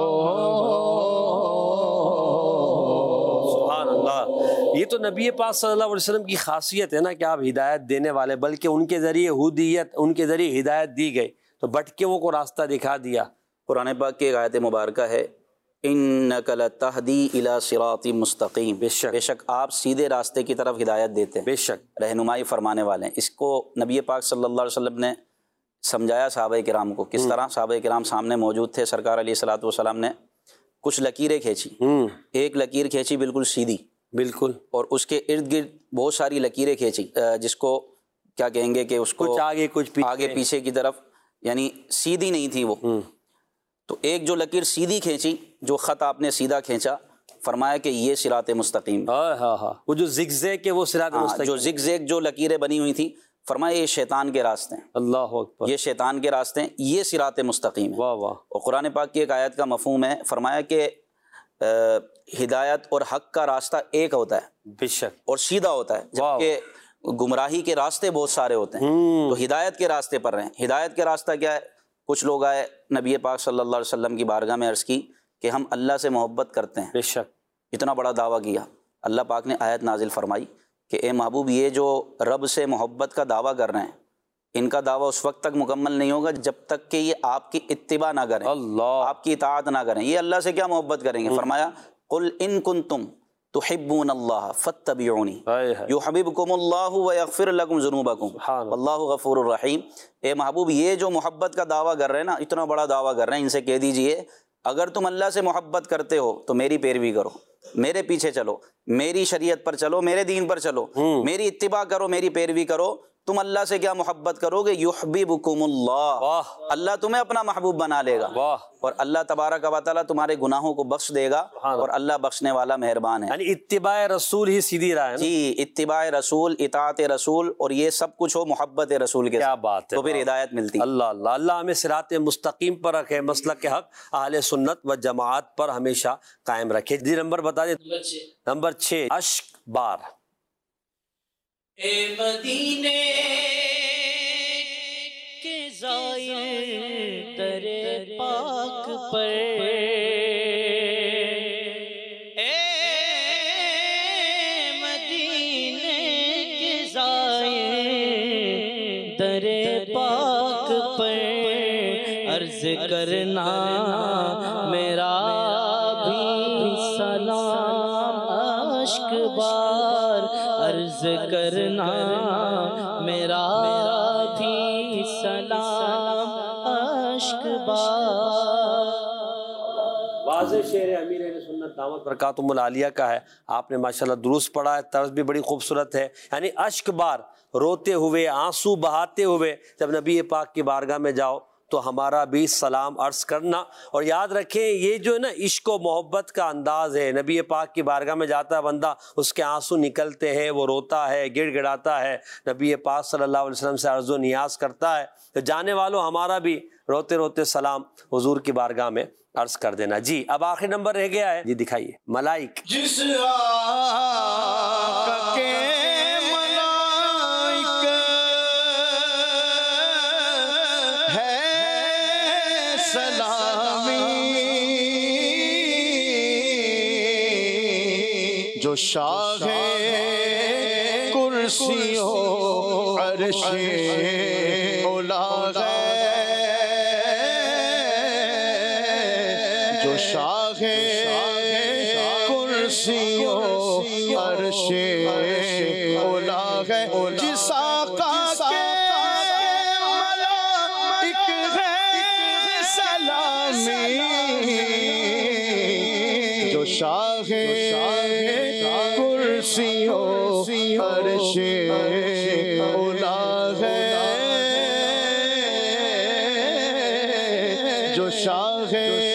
سبحان اللہ. یہ تو نبی پاک صلی اللہ علیہ وسلم کی خاصیت ہے نا کہ آپ ہدایت دینے والے، بلکہ ان کے ذریعے ہدیت، ان کے ذریعے ہدایت دی گئی، تو بھٹکوں کو راستہ دکھا دیا. قرآن پاک کی ایک آیت مبارکہ ہے اِنَّكَ لَتَهْدِي إِلَى صِرَاطٍ مستقیم، بے شک آپ سیدھے راستے کی طرف ہدایت دیتے ہیں، بے شک رہنمائی فرمانے والے ہیں. اس کو نبی پاک صلی اللہ علیہ وسلم نے سمجھایا صحابہ کرام کو. کس طرح؟ صحابہ کرام سامنے موجود تھے، سرکار علیہ الصلوۃ والسلام نے کچھ لکیریں کھینچی، ایک لکیر کھینچی بالکل سیدھی، بالکل، اور اس کے ارد گرد بہت ساری لکیریں کھینچی، جس کو کیا کہیں گے کہ اس کو کچھ آگے کچھ پیچھے، آگے پیچھے کی طرف، یعنی سیدھی نہیں تھی وہ. تو ایک جو لکیر سیدھی کھینچی، جو خط آپ نے سیدھا کھینچا، فرمایا کہ یہ صراط مستقیم. وہ جو زگ زیگ کے وہ صراط مستقیم، جو زگ زیگ جو لکیریں بنی ہوئی تھی، فرمایا یہ شیطان کے راستے ہیں، اللہ اکبر، یہ شیطان کے راستے ہیں، یہ صراط مستقیم ہے. واہ واہ. اور قرآن پاک کی ایک آیت کا مفہوم ہے، فرمایا کہ ہدایت اور حق کا راستہ ایک ہوتا ہے، بے شک، اور سیدھا ہوتا ہے، جبکہ گمراہی کے راستے بہت سارے ہوتے ہیں. تو ہدایت کے راستے پر رہیں. ہدایت کے راستہ کیا ہے؟ کچھ لوگ آئے نبی پاک صلی اللہ علیہ وسلم کی بارگاہ میں عرض کی کہ ہم اللہ سے محبت کرتے ہیں. بے شک، اتنا بڑا دعویٰ کیا. اللہ پاک نے آیت نازل فرمائی کہ اے محبوب، یہ جو رب سے محبت کا دعویٰ کر رہے ہیں، ان کا دعویٰ اس وقت تک مکمل نہیں ہوگا جب تک کہ یہ آپ کی اتباع نہ کریں، اللہ، آپ کی اطاعت نہ کریں. یہ اللہ سے کیا محبت کریں گے؟ فرمایا قل ان کنتم تحبون اللہ فاتبعونی یحببکم اللہ ویغفر لکم ذنوبکم واللہ غفور الرحیم. اے محبوب، یہ جو محبت کا دعویٰ کر رہے ہیں نا، اتنا بڑا دعویٰ کر رہے ہیں، ان سے کہہ دیجئے اگر تم اللہ سے محبت کرتے ہو تو میری پیروی کرو، میرے پیچھے چلو، میری شریعت پر چلو، میرے دین پر چلو، میری اتباع کرو، میری پیروی کرو. تم اللہ سے کیا محبت کرو گے؟ یحببکم اللہ، اللہ تمہیں اپنا محبوب بنا لے گا، اور اللہ تبارک و تعالیٰ تمہارے گناہوں کو بخش دے گا، اور اللہ بخشنے والا مہربان ہے. یعنی اتباع رسول ہی سیدھی راہ ہے. جی، اتباع رسول، اطاعت رسول، اور یہ سب کچھ ہو محبت رسول کے، کیا بات ہے، تو پھر ہدایت ملتی. اللہ اللہ اللہ ہمیں صراط مستقیم پر رکھے، مسلک کے حق اہل سنت و جماعت پر ہمیشہ قائم رکھے. جی نمبر بتا دیں. نمبر 6 اشک بار. اے مدینے کے زائر در پاک پر، اے مدینے کے زائر در پاک پر، عرض کرنا میرا بھی سلام. اشک بار عرض کرنا میرا بھی سلام اشک بار۔ واضح شعر امیر اہل سنت دامت برکاتہم العالیہ کا ہے، آپ نے ماشاءاللہ درست پڑھا ہے، طرز بھی بڑی خوبصورت ہے، یعنی اشک بار روتے ہوئے آنسو بہاتے ہوئے جب نبی پاک کی بارگاہ میں جاؤ تو ہمارا بھی سلام عرض کرنا۔ اور یاد رکھیں یہ جو ہے نا عشق و محبت کا انداز ہے، نبی پاک کی بارگاہ میں جاتا ہے بندہ، اس کے آنسو نکلتے ہیں، وہ روتا ہے، گڑ گڑاتا ہے، نبی پاک صلی اللہ علیہ وسلم سے عرض و نیاز کرتا ہے، تو جانے والوں ہمارا بھی روتے روتے سلام حضور کی بارگاہ میں عرض کر دینا۔ جی اب آخری نمبر رہ گیا ہے، جی دکھائیے۔ ملائک جس آقا کے ملائک ہے سلامی، جو شاہ کرسی و عرش اولا ہے، جو شاہ کرسی و عرش اولا ہے، جس آقا کے ملائک ہے سلامی، جو شاہ کرسی و عرش اولا ہے، جو شاہ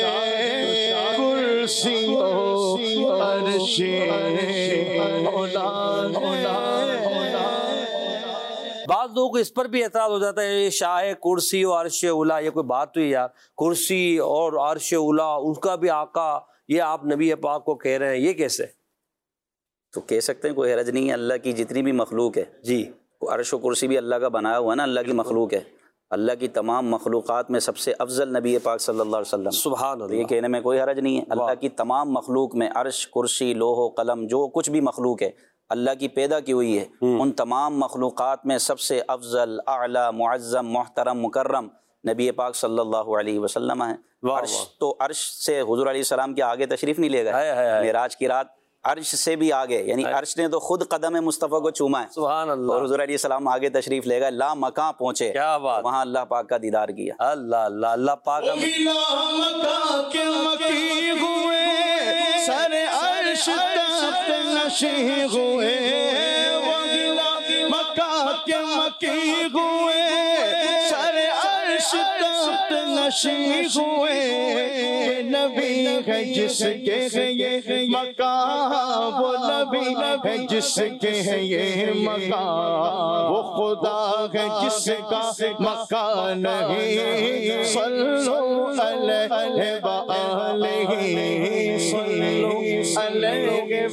کرسی و عرش اولا ہے۔ بعض لوگوں کو اس پر بھی اعتراض ہو جاتا ہے، یہ شاہ کرسی و عرش اولا، یہ کوئی بات ہوئی یار، کرسی اور عرش اولا ان کا بھی آقا، یہ آپ نبی پاک کو کہہ رہے ہیں، یہ کیسے؟ تو کہہ سکتے ہیں، کوئی حرج نہیں ہے، اللہ کی جتنی بھی مخلوق ہے، جی عرش و کرسی بھی اللہ کا بنایا ہوا ہے نا، اللہ کی مخلوق ہے، اللہ کی تمام مخلوقات میں سب سے افضل نبی پاک صلی اللہ علیہ وسلم، سبحان تو یہ اللہ، کہنے میں کوئی حرج نہیں ہے۔ اللہ کی تمام مخلوق میں عرش، کرسی، لوح و قلم، جو کچھ بھی مخلوق ہے اللہ کی پیدا کی ہوئی ہے، ان تمام مخلوقات میں سب سے افضل، اعلیٰ، معظم، محترم، مکرم نبی پاک صلی اللہ علیہ وسلم ہیں۔ عرش تو عرش سے حضور علیہ السلام کے آگے تشریف نہیں لے گئے، معراج کی رات عرش سے بھی آگے، یعنی عرش نے تو خود قدم مصطفیٰ کو چوما ہے، سبحان اللہ، اور حضور علیہ السلام آگے تشریف لے گئے، لا مکاں پہنچے، کیا بات، وہاں اللہ پاک کا دیدار کیا۔ اللہ اللہ اللہ پاک ہم مکہ کے مکی ہوئے، سر عرش تخت نشین ہوئے، مکہ کے مکی ہوئے، سر عرش تخت نشین ہوئے، نبی ہے جس کے ہے یہ مکان، وہ نبی ہے جس کے ہے یہ مکان، وہ خدا ہے جس کا مکان نہیں، صلو علیہ وآلہ، صلو علیہ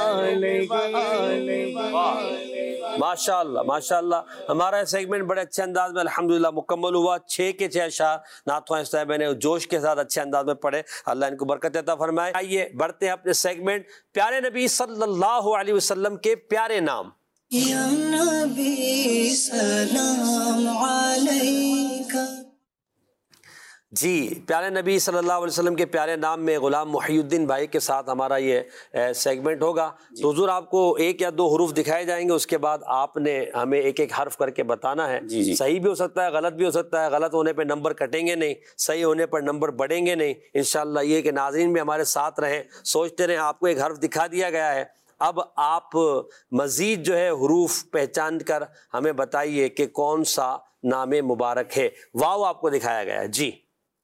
وآلہ۔ ماشاءاللہ ماشاءاللہ، ہمارا سیگمنٹ بڑے اچھے انداز میں الحمدللہ مکمل ہوا، 6 کے 6 اشعار نعت خواں صاحب نے جوش کے ساتھ اچھے انداز میں پڑھے، اللہ ان کو برکت عطا فرمائے۔ آئیے بڑھتے ہیں اپنے سیگمنٹ پیارے نبی صلی اللہ علیہ وسلم کے پیارے نام۔ یا نبی سلام علیکہ، جی پیارے نبی صلی اللہ علیہ وسلم کے پیارے نام میں غلام محی الدین بھائی کے ساتھ ہمارا یہ سیگمنٹ ہوگا۔ تو حضور آپ کو 1 یا 2 حروف دکھائے جائیں گے، اس کے بعد آپ نے ہمیں ایک ایک حرف کر کے بتانا ہے، صحیح بھی ہو سکتا ہے، غلط بھی ہو سکتا ہے، غلط ہونے پہ نمبر کٹیں گے نہیں، صحیح ہونے پر نمبر بڑھیں گے نہیں انشاءاللہ۔ یہ کہ ناظرین بھی ہمارے ساتھ رہیں، سوچتے رہیں، آپ کو ایک حرف دکھا دیا گیا ہے، اب آپ مزید جو ہے حروف پہچان کر ہمیں بتائیے کہ کون سا نام مبارک ہے۔ واو آپ کو دکھایا گیا ہے، جی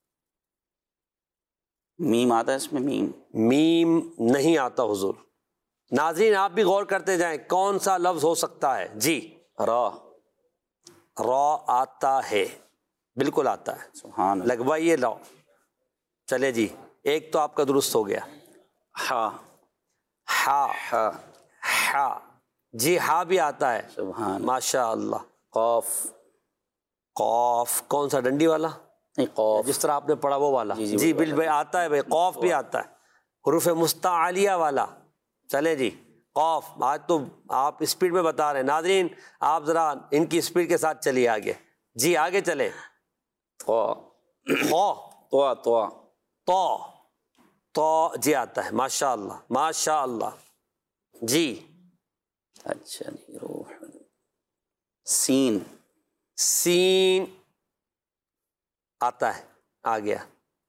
میم آتا ہے اس میں؟ میم نہیں آتا حضور۔ ناظرین آپ بھی غور کرتے جائیں، کون سا لفظ ہو سکتا ہے؟ جی را، را آتا ہے، بالکل آتا ہے، سبحان اللہ۔ لگوائیے لو، چلے جی، ایک تو آپ کا درست ہو گیا۔ ہا، ہا، ہا، ہا، جی ہا بھی آتا ہے، سبحان۔ ماشاء اللہ۔ قاف، قوف، کون سا ڈنڈی والا؟ نہیں قاف، جس طرح آپ نے پڑھا وہ والا؟ جی بل بھائی آتا ہے بھائی، قوف بھی آتا ہے، حروف مستعلیہ والا۔ چلے جی قوف، آج تو آپ اسپیڈ میں بتا رہے ہیں، ناظرین آپ ذرا ان کی اسپیڈ کے ساتھ چلیے آگے، جی آگے چلے۔ طا، خو، طا، طا، تو، تو جی آتا ہے، ماشاء اللہ ماشاء اللہ۔ جی اچھا جی، روح سین سین آتا ہے، آ گیا.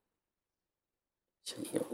اچھا یہ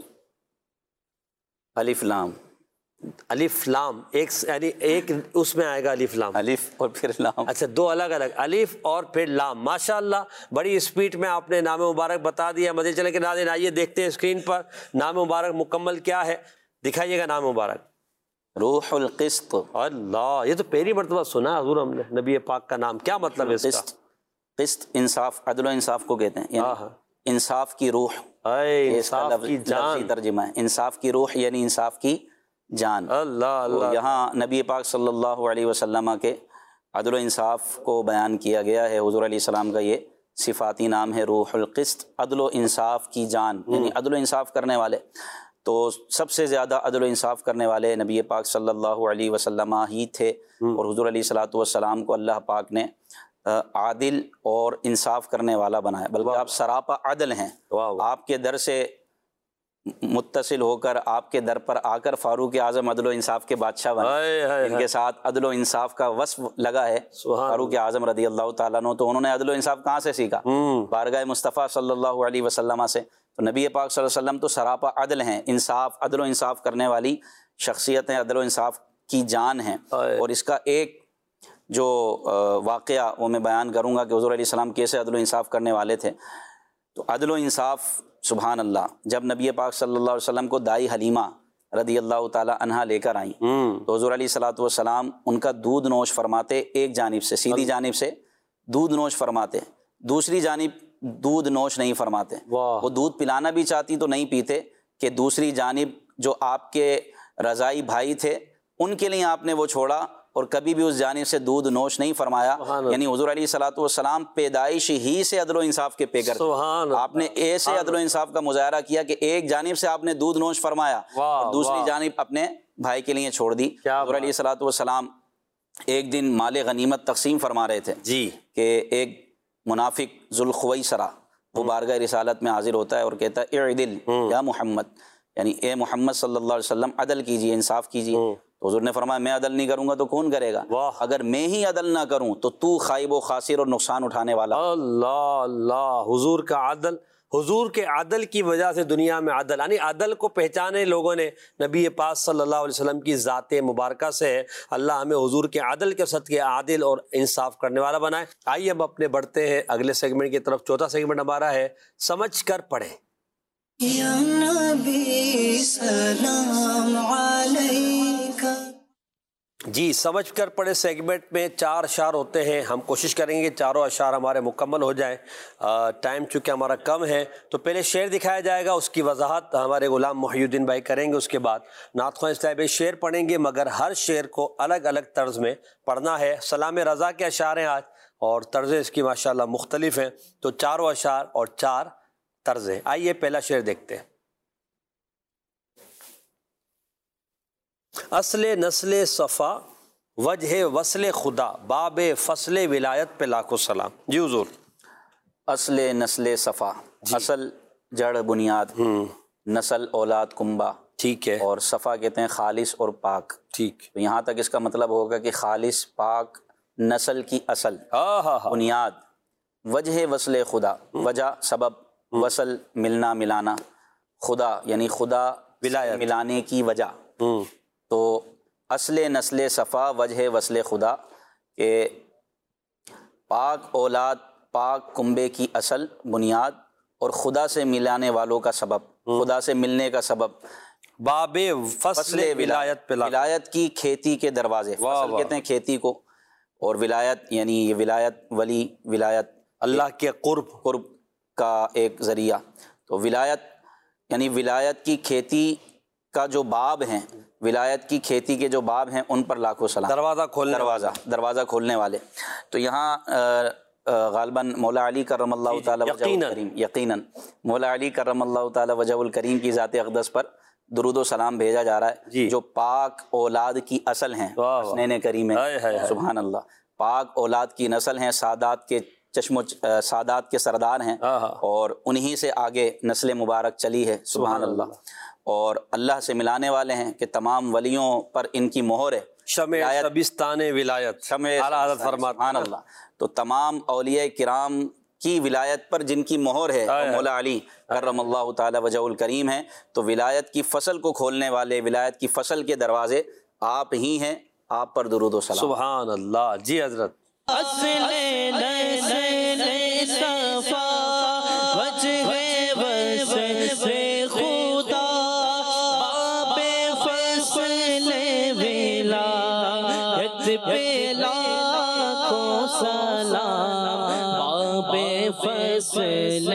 الف لام، الف لام ایک یعنی ایک اس میں آئے گا الف لام. الف اور پھر لام. اچھا دو الگ الگ، الف اور پھر لام. ماشاءاللہ بڑی اسپیڈ میں آپ نے نام مبارک بتا دیا. مزے چلے کہ ناظرین آئیے دیکھتے ہیں اسکرین پر نام مبارک مکمل کیا ہے. دکھائیے گا نام مبارک. روح القسط. اللہ، یہ تو پہلی مرتبہ سنا حضور ہم نے نبی پاک کا نام. کیا مطلب ہے اس کا؟ قسط انصاف، عدل و انصاف کو کہتے ہیں، یعنی انصاف کی روح. انصاف کی جان. لفظی ترجمہ ہے انصاف کی روح، یعنی انصاف کی جان. اللہ اللہ. یہاں نبی پاک صلی اللہ علیہ وسلم کے عدل و انصاف کو بیان کیا گیا ہے. حضور علیہ السلام کا یہ صفاتی نام ہے روح القسط، عدل و انصاف کی جان، یعنی عدل و انصاف کرنے والے. تو سب سے زیادہ عدل و انصاف کرنے والے نبی پاک صلی اللہ علیہ وسلم ہی تھے. اور حضور علیہ الصلاۃ والسلام کو اللہ پاک نے عادل اور انصاف کرنے والا بنایا، بلکہ آپ سراپا عدل ہیں. آپ کے در سے متصل ہو کر، آپ کے در پر آ کر فاروق اعظم عدل و انصاف کے بادشاہ بنے. ان کے ساتھ عدل و انصاف کا وصف لگا ہے فاروق اعظم رضی اللہ تعالیٰ عنہ. تو انہوں نے عدل و انصاف کہاں سے سیکھا؟ بارگاہ مصطفیٰ صلی اللہ علیہ وسلم سے. تو نبی پاک صلی اللہ علیہ وسلم تو سراپا عدل ہیں، انصاف، عدل و انصاف کرنے والی شخصیت ہیں، عدل و انصاف کی جان ہیں. اور اس کا ایک جو واقعہ وہ میں بیان کروں گا کہ حضور علیہ السلام کیسے عدل و انصاف کرنے والے تھے. تو عدل و انصاف سبحان اللہ، جب نبی پاک صلی اللہ علیہ وسلم کو دائی حلیمہ رضی اللہ تعالی عنہا لے کر آئیں تو حضور علیہ الصلوۃ والسلام ان کا دودھ نوش فرماتے. ایک جانب سے، سیدھی جانب سے دودھ نوش فرماتے، دوسری جانب دودھ نوش نہیں فرماتے. وہ دودھ پلانا بھی چاہتی تو نہیں پیتے کہ دوسری جانب جو آپ کے رضائی بھائی تھے ان کے لیے آپ نے وہ چھوڑا، اور کبھی بھی اس جانب سے دودھ نوش نہیں فرمایا. یعنی حضور علیہ الصلوۃ والسلام پیدائش ہی سے عدل و انصاف کے پیکر تھے. آپ نے ایسے عدل و انصاف کا مظاہرہ کیا کہ ایک جانب سے آپ نے دودھ نوش فرمایا اور دوسری جانب اپنے بھائی کے لیے چھوڑ دی. حضور علیہ الصلوۃ والسلام ایک دن مال غنیمت تقسیم فرما رہے تھے جی کہ ایک منافق ذوالخویسرہ وہ بارگاہ رسالت میں حاضر ہوتا ہے اور کہتا ہے اعدل یا محمد، یعنی اے محمد صلی اللہ علیہ وسلم عدل کیجیے، انصاف کیجیے. تو حضور نے فرمایا میں عدل نہیں کروں گا تو کون کرے گا؟ اگر میں ہی عدل نہ کروں تو خائب و خاسر اور نقصان اٹھانے والا. اللہ اللہ، حضور کا عدل، حضور کے عدل کی وجہ سے دنیا میں عدل، یعنی عدل کو پہچانے لوگوں نے نبی پاک صلی اللہ علیہ وسلم کی ذات مبارکہ سے. اللہ ہمیں حضور کے عدل کے صدقے عادل اور انصاف کرنے والا بنائے. آئیے اب اپنے بڑھتے ہیں اگلے سیگمنٹ کی طرف. چوتھا سیگمنٹ ہمارا ہے سمجھ کر پڑھیں. یا نبی سلام علیکہ. جی سمجھ کر پڑھے سیگمنٹ میں 4 اشعار ہوتے ہیں. ہم کوشش کریں گے چاروں اشعار ہمارے مکمل ہو جائیں. ٹائم چونکہ ہمارا کم ہے تو پہلے شعر دکھایا جائے گا، اس کی وضاحت ہمارے غلام محی الدین بھائی کریں گے. اس کے بعد نعت خواں اسلامی بھائی شعر پڑھیں گے، مگر ہر شعر کو الگ الگ طرز میں پڑھنا ہے. سلام رضا کے اشعار ہیں آج اور طرزیں اس کی ماشاءاللہ مختلف ہیں. تو چاروں اشعار اور 4 طرزیں. آئیے پہلا شعر دیکھتے ہیں. اصل نسل صفا وجہ وصل خدا باب فصل ولایت پہ لاکھوں سلام. جی حضور. اصل نسل صفا، اصل جڑ بنیاد، نسل اولاد کنبہ، ٹھیک ہے، اور صفا کہتے ہیں خالص اور پاک. ٹھیک. تو یہاں تک اس کا مطلب ہوگا کہ خالص پاک نسل کی اصل بنیاد. وجہ وصل خدا، وجہ سبب، وصل ملنا ملانا، خدا یعنی خدا ولایت ملانے کی وجہ. تو اصل نسل صفا وجہ وصل خدا کہ پاک اولاد، پاک کنبے کی اصل بنیاد اور خدا سے ملانے والوں کا سبب، خدا سے ملنے کا سبب. باب فصل ولایت پہ ولایت کی کھیتی کے دروازے. فصل کہتے ہیں کھیتی کو، اور ولایت یعنی یہ ولایت، ولی ولایت اللہ کے قرب کا ایک ذریعہ. تو ولایت یعنی ولایت کی کھیتی کا جو باب ہیں، ولایت کی کھیتی کے جو باب ہیں ان پر لاکھوں سلام. دروازہ کھولنے والے. تو یہاں غالباً مولا علی کرم اللہ تعالیٰ وجہ الکریم، یقیناً مولا علی کرم اللہ تعالیٰ وجہ الکریم کی ذات اقدس پر درود و سلام بھیجا جا رہا ہے جو پاک اولاد کی اصل ہیں. حسنین کریم سبحان اللہ، پاک اولاد کی نسل ہیں، سادات کے سادات کے سردار ہیں، اور انہی سے آگے نسل مبارک چلی ہے. سبحان اللہ. اور اللہ سے ملانے والے ہیں کہ تمام ولیوں پر ان کی مہر ہے، شمع شبستان ولایت، اعلیٰ حضرت فرماتے ہیں سبحان اللہ، تو تمام اولیاء کرام کی ولایت پر جن کی مہر ہے وہ مولا علی کرم اللہ تعالی وجہ الکریم ہیں۔ تو ولایت کی فصل کو کھولنے والے، ولایت کی فصل کے دروازے آپ ہی ہیں، آپ پر درود و سلام۔ سبحان اللہ۔ جی حضرت۔ فصل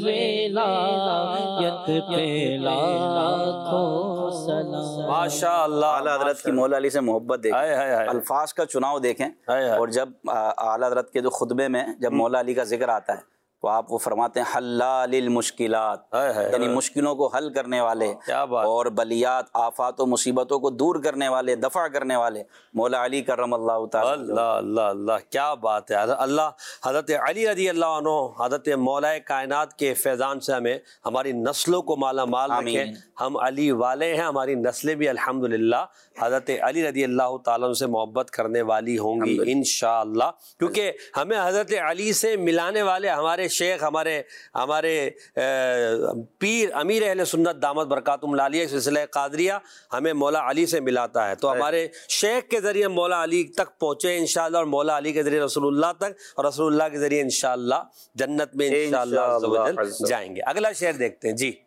ولایت پہ لاکھوں سلام۔ ماشاء اللہ۔ اعلیٰ حضرت کی مولا علی سے محبت دیکھیں، الفاظ کا چناؤ دیکھیں، اور جب اعلیٰ حضرت کے جو خطبے میں جب مولا علی کا ذکر آتا ہے تو آپ وہ فرماتے ہیں حلال المشکلات، یعنی مشکلوں کو حل کرنے والے اور بلیات، آفات و مصیبتوں کو دور کرنے والے، دفع کرنے والے مولا علی کرم اللہ تعالی۔ اللہ اللہ اللہ، کیا بات ہے۔ اللہ حضرت علی رضی اللہ عنہ، حضرت مولا کائنات کے فیضان سے ہمیں ہماری نسلوں کو مالا مال رکھے۔ ہم علی والے ہیں، ہماری نسلیں بھی الحمدللہ حضرت علی رضی اللہ تعالیٰ عنہ سے محبت کرنے والی ہوں گی انشاءاللہ، کیونکہ ہمیں حضرت علی سے ملانے والے ہمارے شیخ، ہمارے پیر امیر اہل سنت دامت برکاتہم العالیہ سلسلہ قادریہ ہمیں مولا علی سے ملاتا ہے، تو ہمارے شیخ کے ذریعے مولا علی تک پہنچے انشاءاللہ، اور مولا علی کے ذریعے رسول اللہ تک، اور رسول اللہ کے ذریعے انشاءاللہ جنت میں انشاءاللہ عز و جل جائیں گے۔ اگلا شعر دیکھتے ہیں جی۔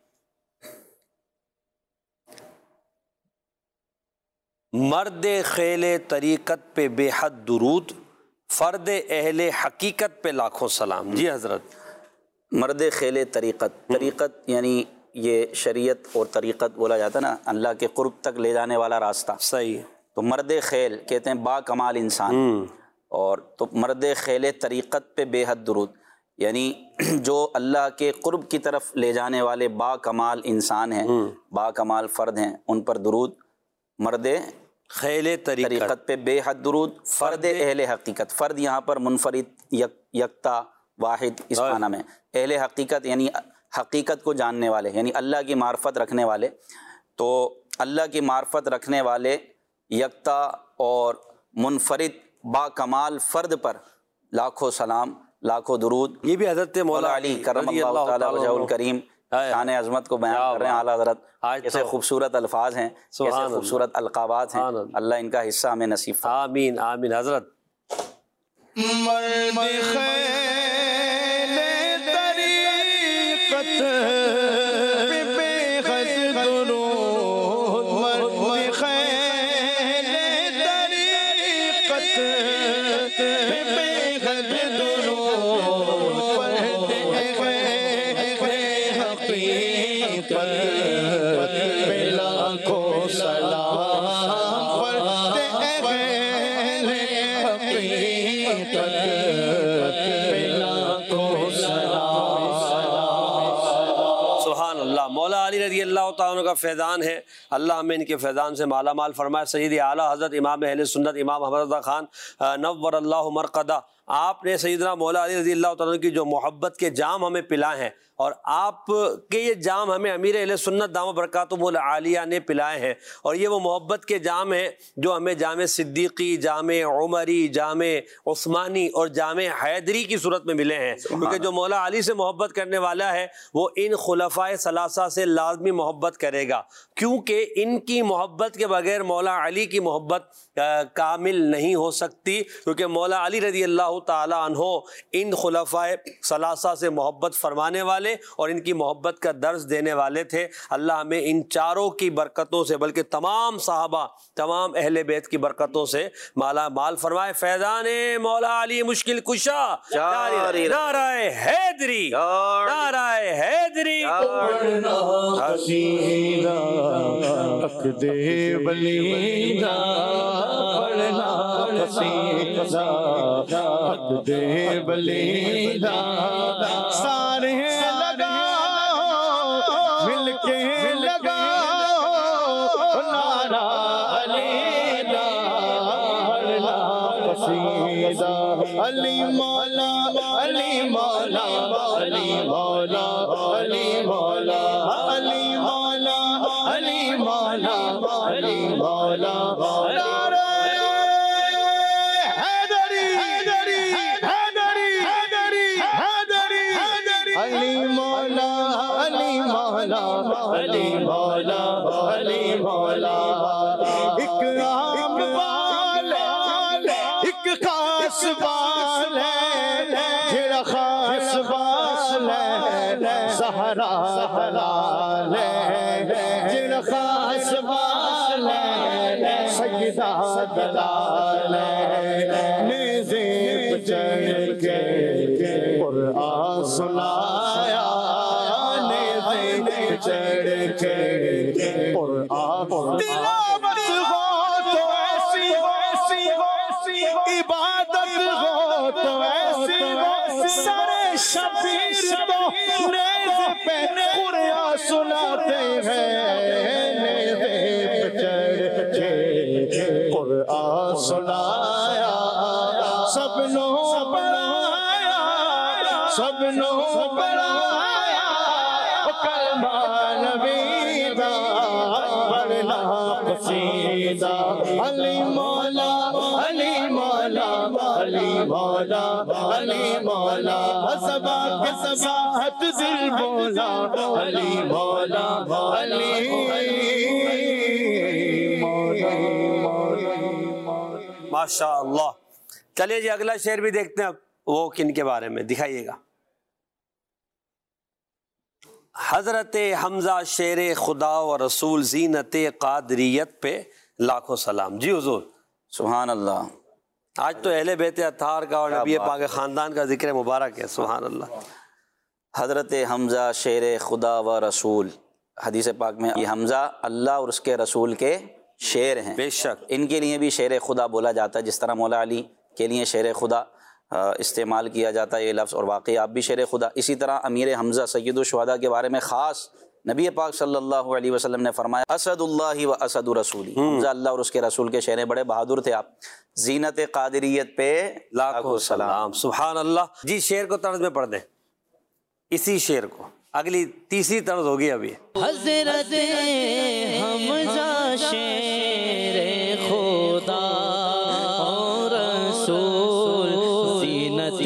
مرد خیل طریقت پہ بے حد درود، فرد اہل حقیقت پہ لاکھوں سلام۔ جی حضرت۔ مرد خیل طریقت، طریقت یعنی یہ شریعت اور طریقت بولا جاتا ہے نا، اللہ کے قرب تک لے جانے والا راستہ، صحیح۔ تو مرد خیل کہتے ہیں با کمال انسان، اور تو مرد خیل طریقت پہ بے حد درود، یعنی جو اللہ کے قرب کی طرف لے جانے والے با کمال انسان ہیں، با کمال فرد ہیں، ان پر درود۔ مرد خیل طریقت پہ بے حد درود، فرد اہل حقیقت، فرد یہاں پر منفرد، یکتا، واحد اس معنی میں، اہل حقیقت یعنی حقیقت کو جاننے والے، یعنی اللہ کی معرفت رکھنے والے، تو اللہ کی معرفت رکھنے والے یکتا اور منفرد با کمال فرد پر لاکھوں سلام، لاکھوں درود۔ یہ بھی حضرت مولا علی کرم اللہ تعالی وجہ الکریم شان عظمت کو بیان کر رہے ہیں اعلیٰ حضرت، کیسے خوبصورت الفاظ ہیں، کیسے خوبصورت القابات ہیں، اللہ ان کا حصہ ہمیں نصیب فرمائے۔ آمین آمین حضرت۔ مرد خیل طریقت پہ بے حد درود، مرد خیل طریقت پہ بے حد درود، فرد اہل حقیقت پہ لاکھوں سلام، فرد اہل حقیقت پہ لاکھوں سلام۔ سبحان اللہ۔ مولا علی رضی اللہ تعالیٰ عنہ کا فیضان ہے، اللہ ہمیں ان کے فیضان سے مالا مال فرمائے۔ سید اعلیٰ حضرت امام اہل سنت امام احمد رضا خان نور اللہ مرقدہ، آپ نے سیدنا مولا علی رضی اللہ تعالیٰ عنہ کی جو محبت کے جام ہمیں پلائے ہیں، اور آپ کے یہ جام ہمیں امیر اہل سنت دامت برکاتہم العالیہ نے پلائے ہیں، اور یہ وہ محبت کے جام ہیں جو ہمیں جام صدیقی، جام عمری، جام عثمانی اور جام حیدری کی صورت میں ملے ہیں، کیونکہ جو مولا علی سے محبت کرنے والا ہے وہ ان خلفائے ثلاثہ سے لازمی محبت کرے گا، کیونکہ ان کی محبت کے بغیر مولا علی کی محبت کامل نہیں ہو سکتی، کیونکہ مولا علی رضی اللہ تعالی عنہ ان خلفائے ثلاثہ سے محبت فرمانے والے اور ان کی محبت کا درس دینے والے تھے۔ اللہ ہمیں ان چاروں کی برکتوں سے، بلکہ تمام صحابہ، تمام اہل بیت کی برکتوں سے مالا مال فرمائے۔ فیضان مولا علی مشکل کشا، نعرہ حیدری، نعرہ حیدری۔ حسینہ عقد ولیدہ پڑھنا، حسینہ عقد ولیدہ، سارے لگاؤ مل کے لگاؤ نعرہ علی دا، پڑھنا حسینہ علی مولا، علی مولا، علی مولا، علی مولا، علی مولا، مولا علی مولا علی مولا علی مولا علی مولا علی مولا ایک عام بال ایک خاص بال ہے جڑا خاص بال ہے زہرا حلال ہے جڑا خاص بال ہے سیدہ دلال ہے نیزے پہ چڑھ کے قرآن سنایا نیزے پہ چڑھ کے قرآن تلاوت ہو تو ایسی عبادت ہو تو ایسی سر شبیر تو نیزے پہ قرآن سناتے ہیں نیزے پہ چڑھ کے قرآن سنایا سب نو پڑھایا سب نو پڑھایا کلمہ نبی دا پڑھنا قصیدہ علی مولا علی مولا علی مولا علی مولا سبا کے سباحت دل بولا علی مولا علی مولا ماشاء اللہ. چلیے جی اگلا شعر بھی دیکھتے ہیں. وہ کن کے بارے میں دکھائیے گا. حضرت حمزہ شیر خدا و رسول زینت قادریت پہ لاکھوں سلام. جی حضور. سبحان اللہ. آج تو اہل بیت اطہار کا اور نبی پاک خاندان کا ذکر مبارک ہے. سبحان اللہ. حضرت حمزہ شیر خدا و رسول. حدیث پاک میں یہ حمزہ اللہ اور اس کے رسول کے شیر ہیں. بے شک. ان کے لیے بھی شیر خدا بولا جاتا ہے، جس طرح مولا علی کے لیے شیر خدا استعمال کیا جاتا ہے یہ لفظ، اور واقعی آپ بھی شیر خدا. اسی طرح امیر حمزہ سید الشہداء کے بارے میں خاص نبی پاک صلی اللہ علیہ وسلم نے فرمایا اسد اللہ و اسد رسولی. حمزہ اللہ اور اس کے رسول کے شیر ہیں، بڑے بہادر تھے آپ. زینت قادریت پہ لاکھوں سلام. سبحان اللہ. جی شعر کو طرز میں پڑھ دیں، اسی شعر کو. اگلی تیسری طرز ہوگی ابھی. حضرت حمزہ شیر خدا اور رسول زینت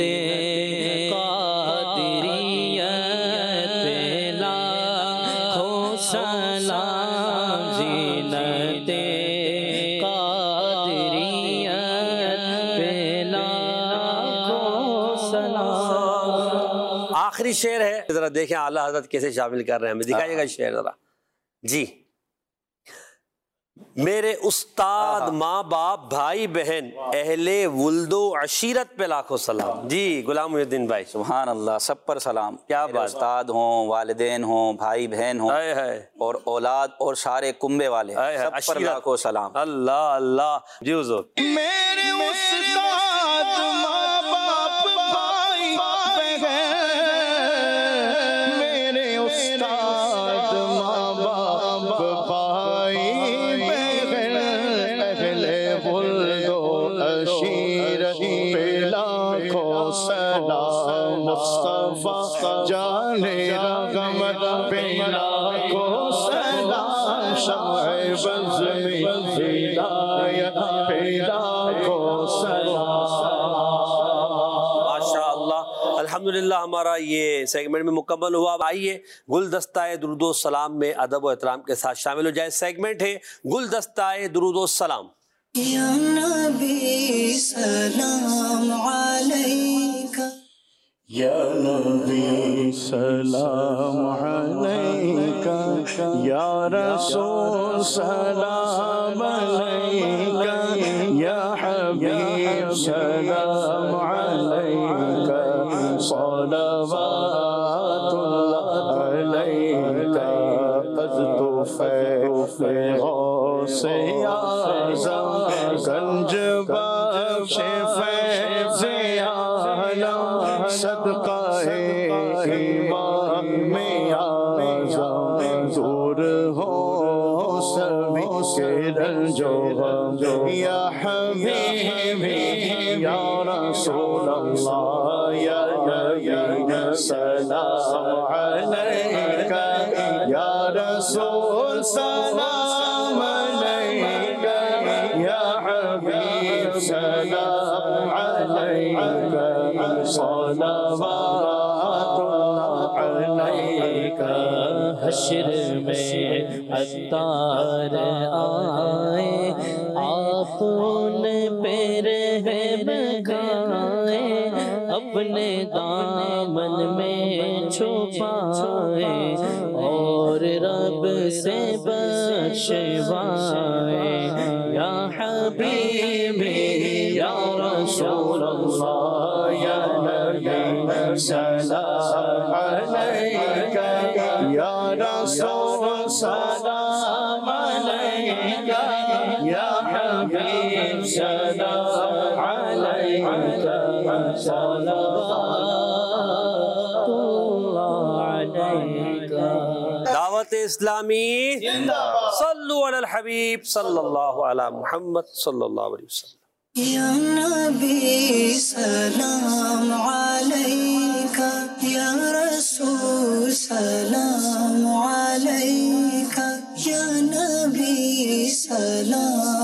قادریت پہ لاکھوں سلام. زینت قادریت پہ لاکھوں سلام. آخری شعر ہے، ذرا دیکھیں اعلیٰ حضرت کیسے شامل کر رہے ہیں. ہمیں دکھائیے گا شعر ذرا. جی. میرے استاد ماں باپ بھائی بہن اہل ولد و عشیرت پہ لاکھوں سلام. جی غلام محی الدین بھائی. سبحان اللہ. سب پر سلام. کیا میرے بات. استاد ہوں، والدین ہوں، بھائی بہن ہوں، اور اولاد اور سارے کنبے والے، سب پر لاکھوں سلام. اللہ اللہ. جی حضور. میرے استاد ماں باپ بھائی بہن، میرے استاد ماں باپ بھائی بہن اہل ولد و عشیرت پہ لاکھوں سلام. مصطفیٰ جان رحمت پہ لاکھوں سلام. شمع بزم ہدایت پہ لاکھوں سلام. ماشاء اللہ. الحمدللہ ہمارا یہ سیگمنٹ میں مکمل ہوا. اب آئیے گلدستہ درود و سلام میں ادب و احترام کے ساتھ شامل ہو جائے. سیگمنٹ ہے گلدستہ درود و سلام. یا نبی سلام علیکہ، یا نبی سلام علیکہ، یا رسول سلام علیکہ، یا حبیب سلام علیکہ، صلوات اللہ علیکہ. قصد فیض غوث اعظم گنج بخش فیض عالم صدقہ امام اعظم دور ہو سبھی کے رنج و غم. یا حبیبی یا رسول اللہ یا نبی سلام علیکہ، یا رسول سلام سلام علیک صلوات اللہ علیک حشر میں عطار آئے آپ نے رحم کھائے اپنے دامن میں چھپائے اور رب سے بخشوائے یا حبیبی یا رسول اللہ یا نبی سلام علیک یا رسول سلام علیک یا حبیب سلام علیک صلوات اللہ علیک دعوت اسلامی صلو علی الحبیب صلی اللہ علی محمد صلی اللہ علیہ وسلم یا نبی سلام علیکہ یا رسول سلام علیکہ یا نبی سلام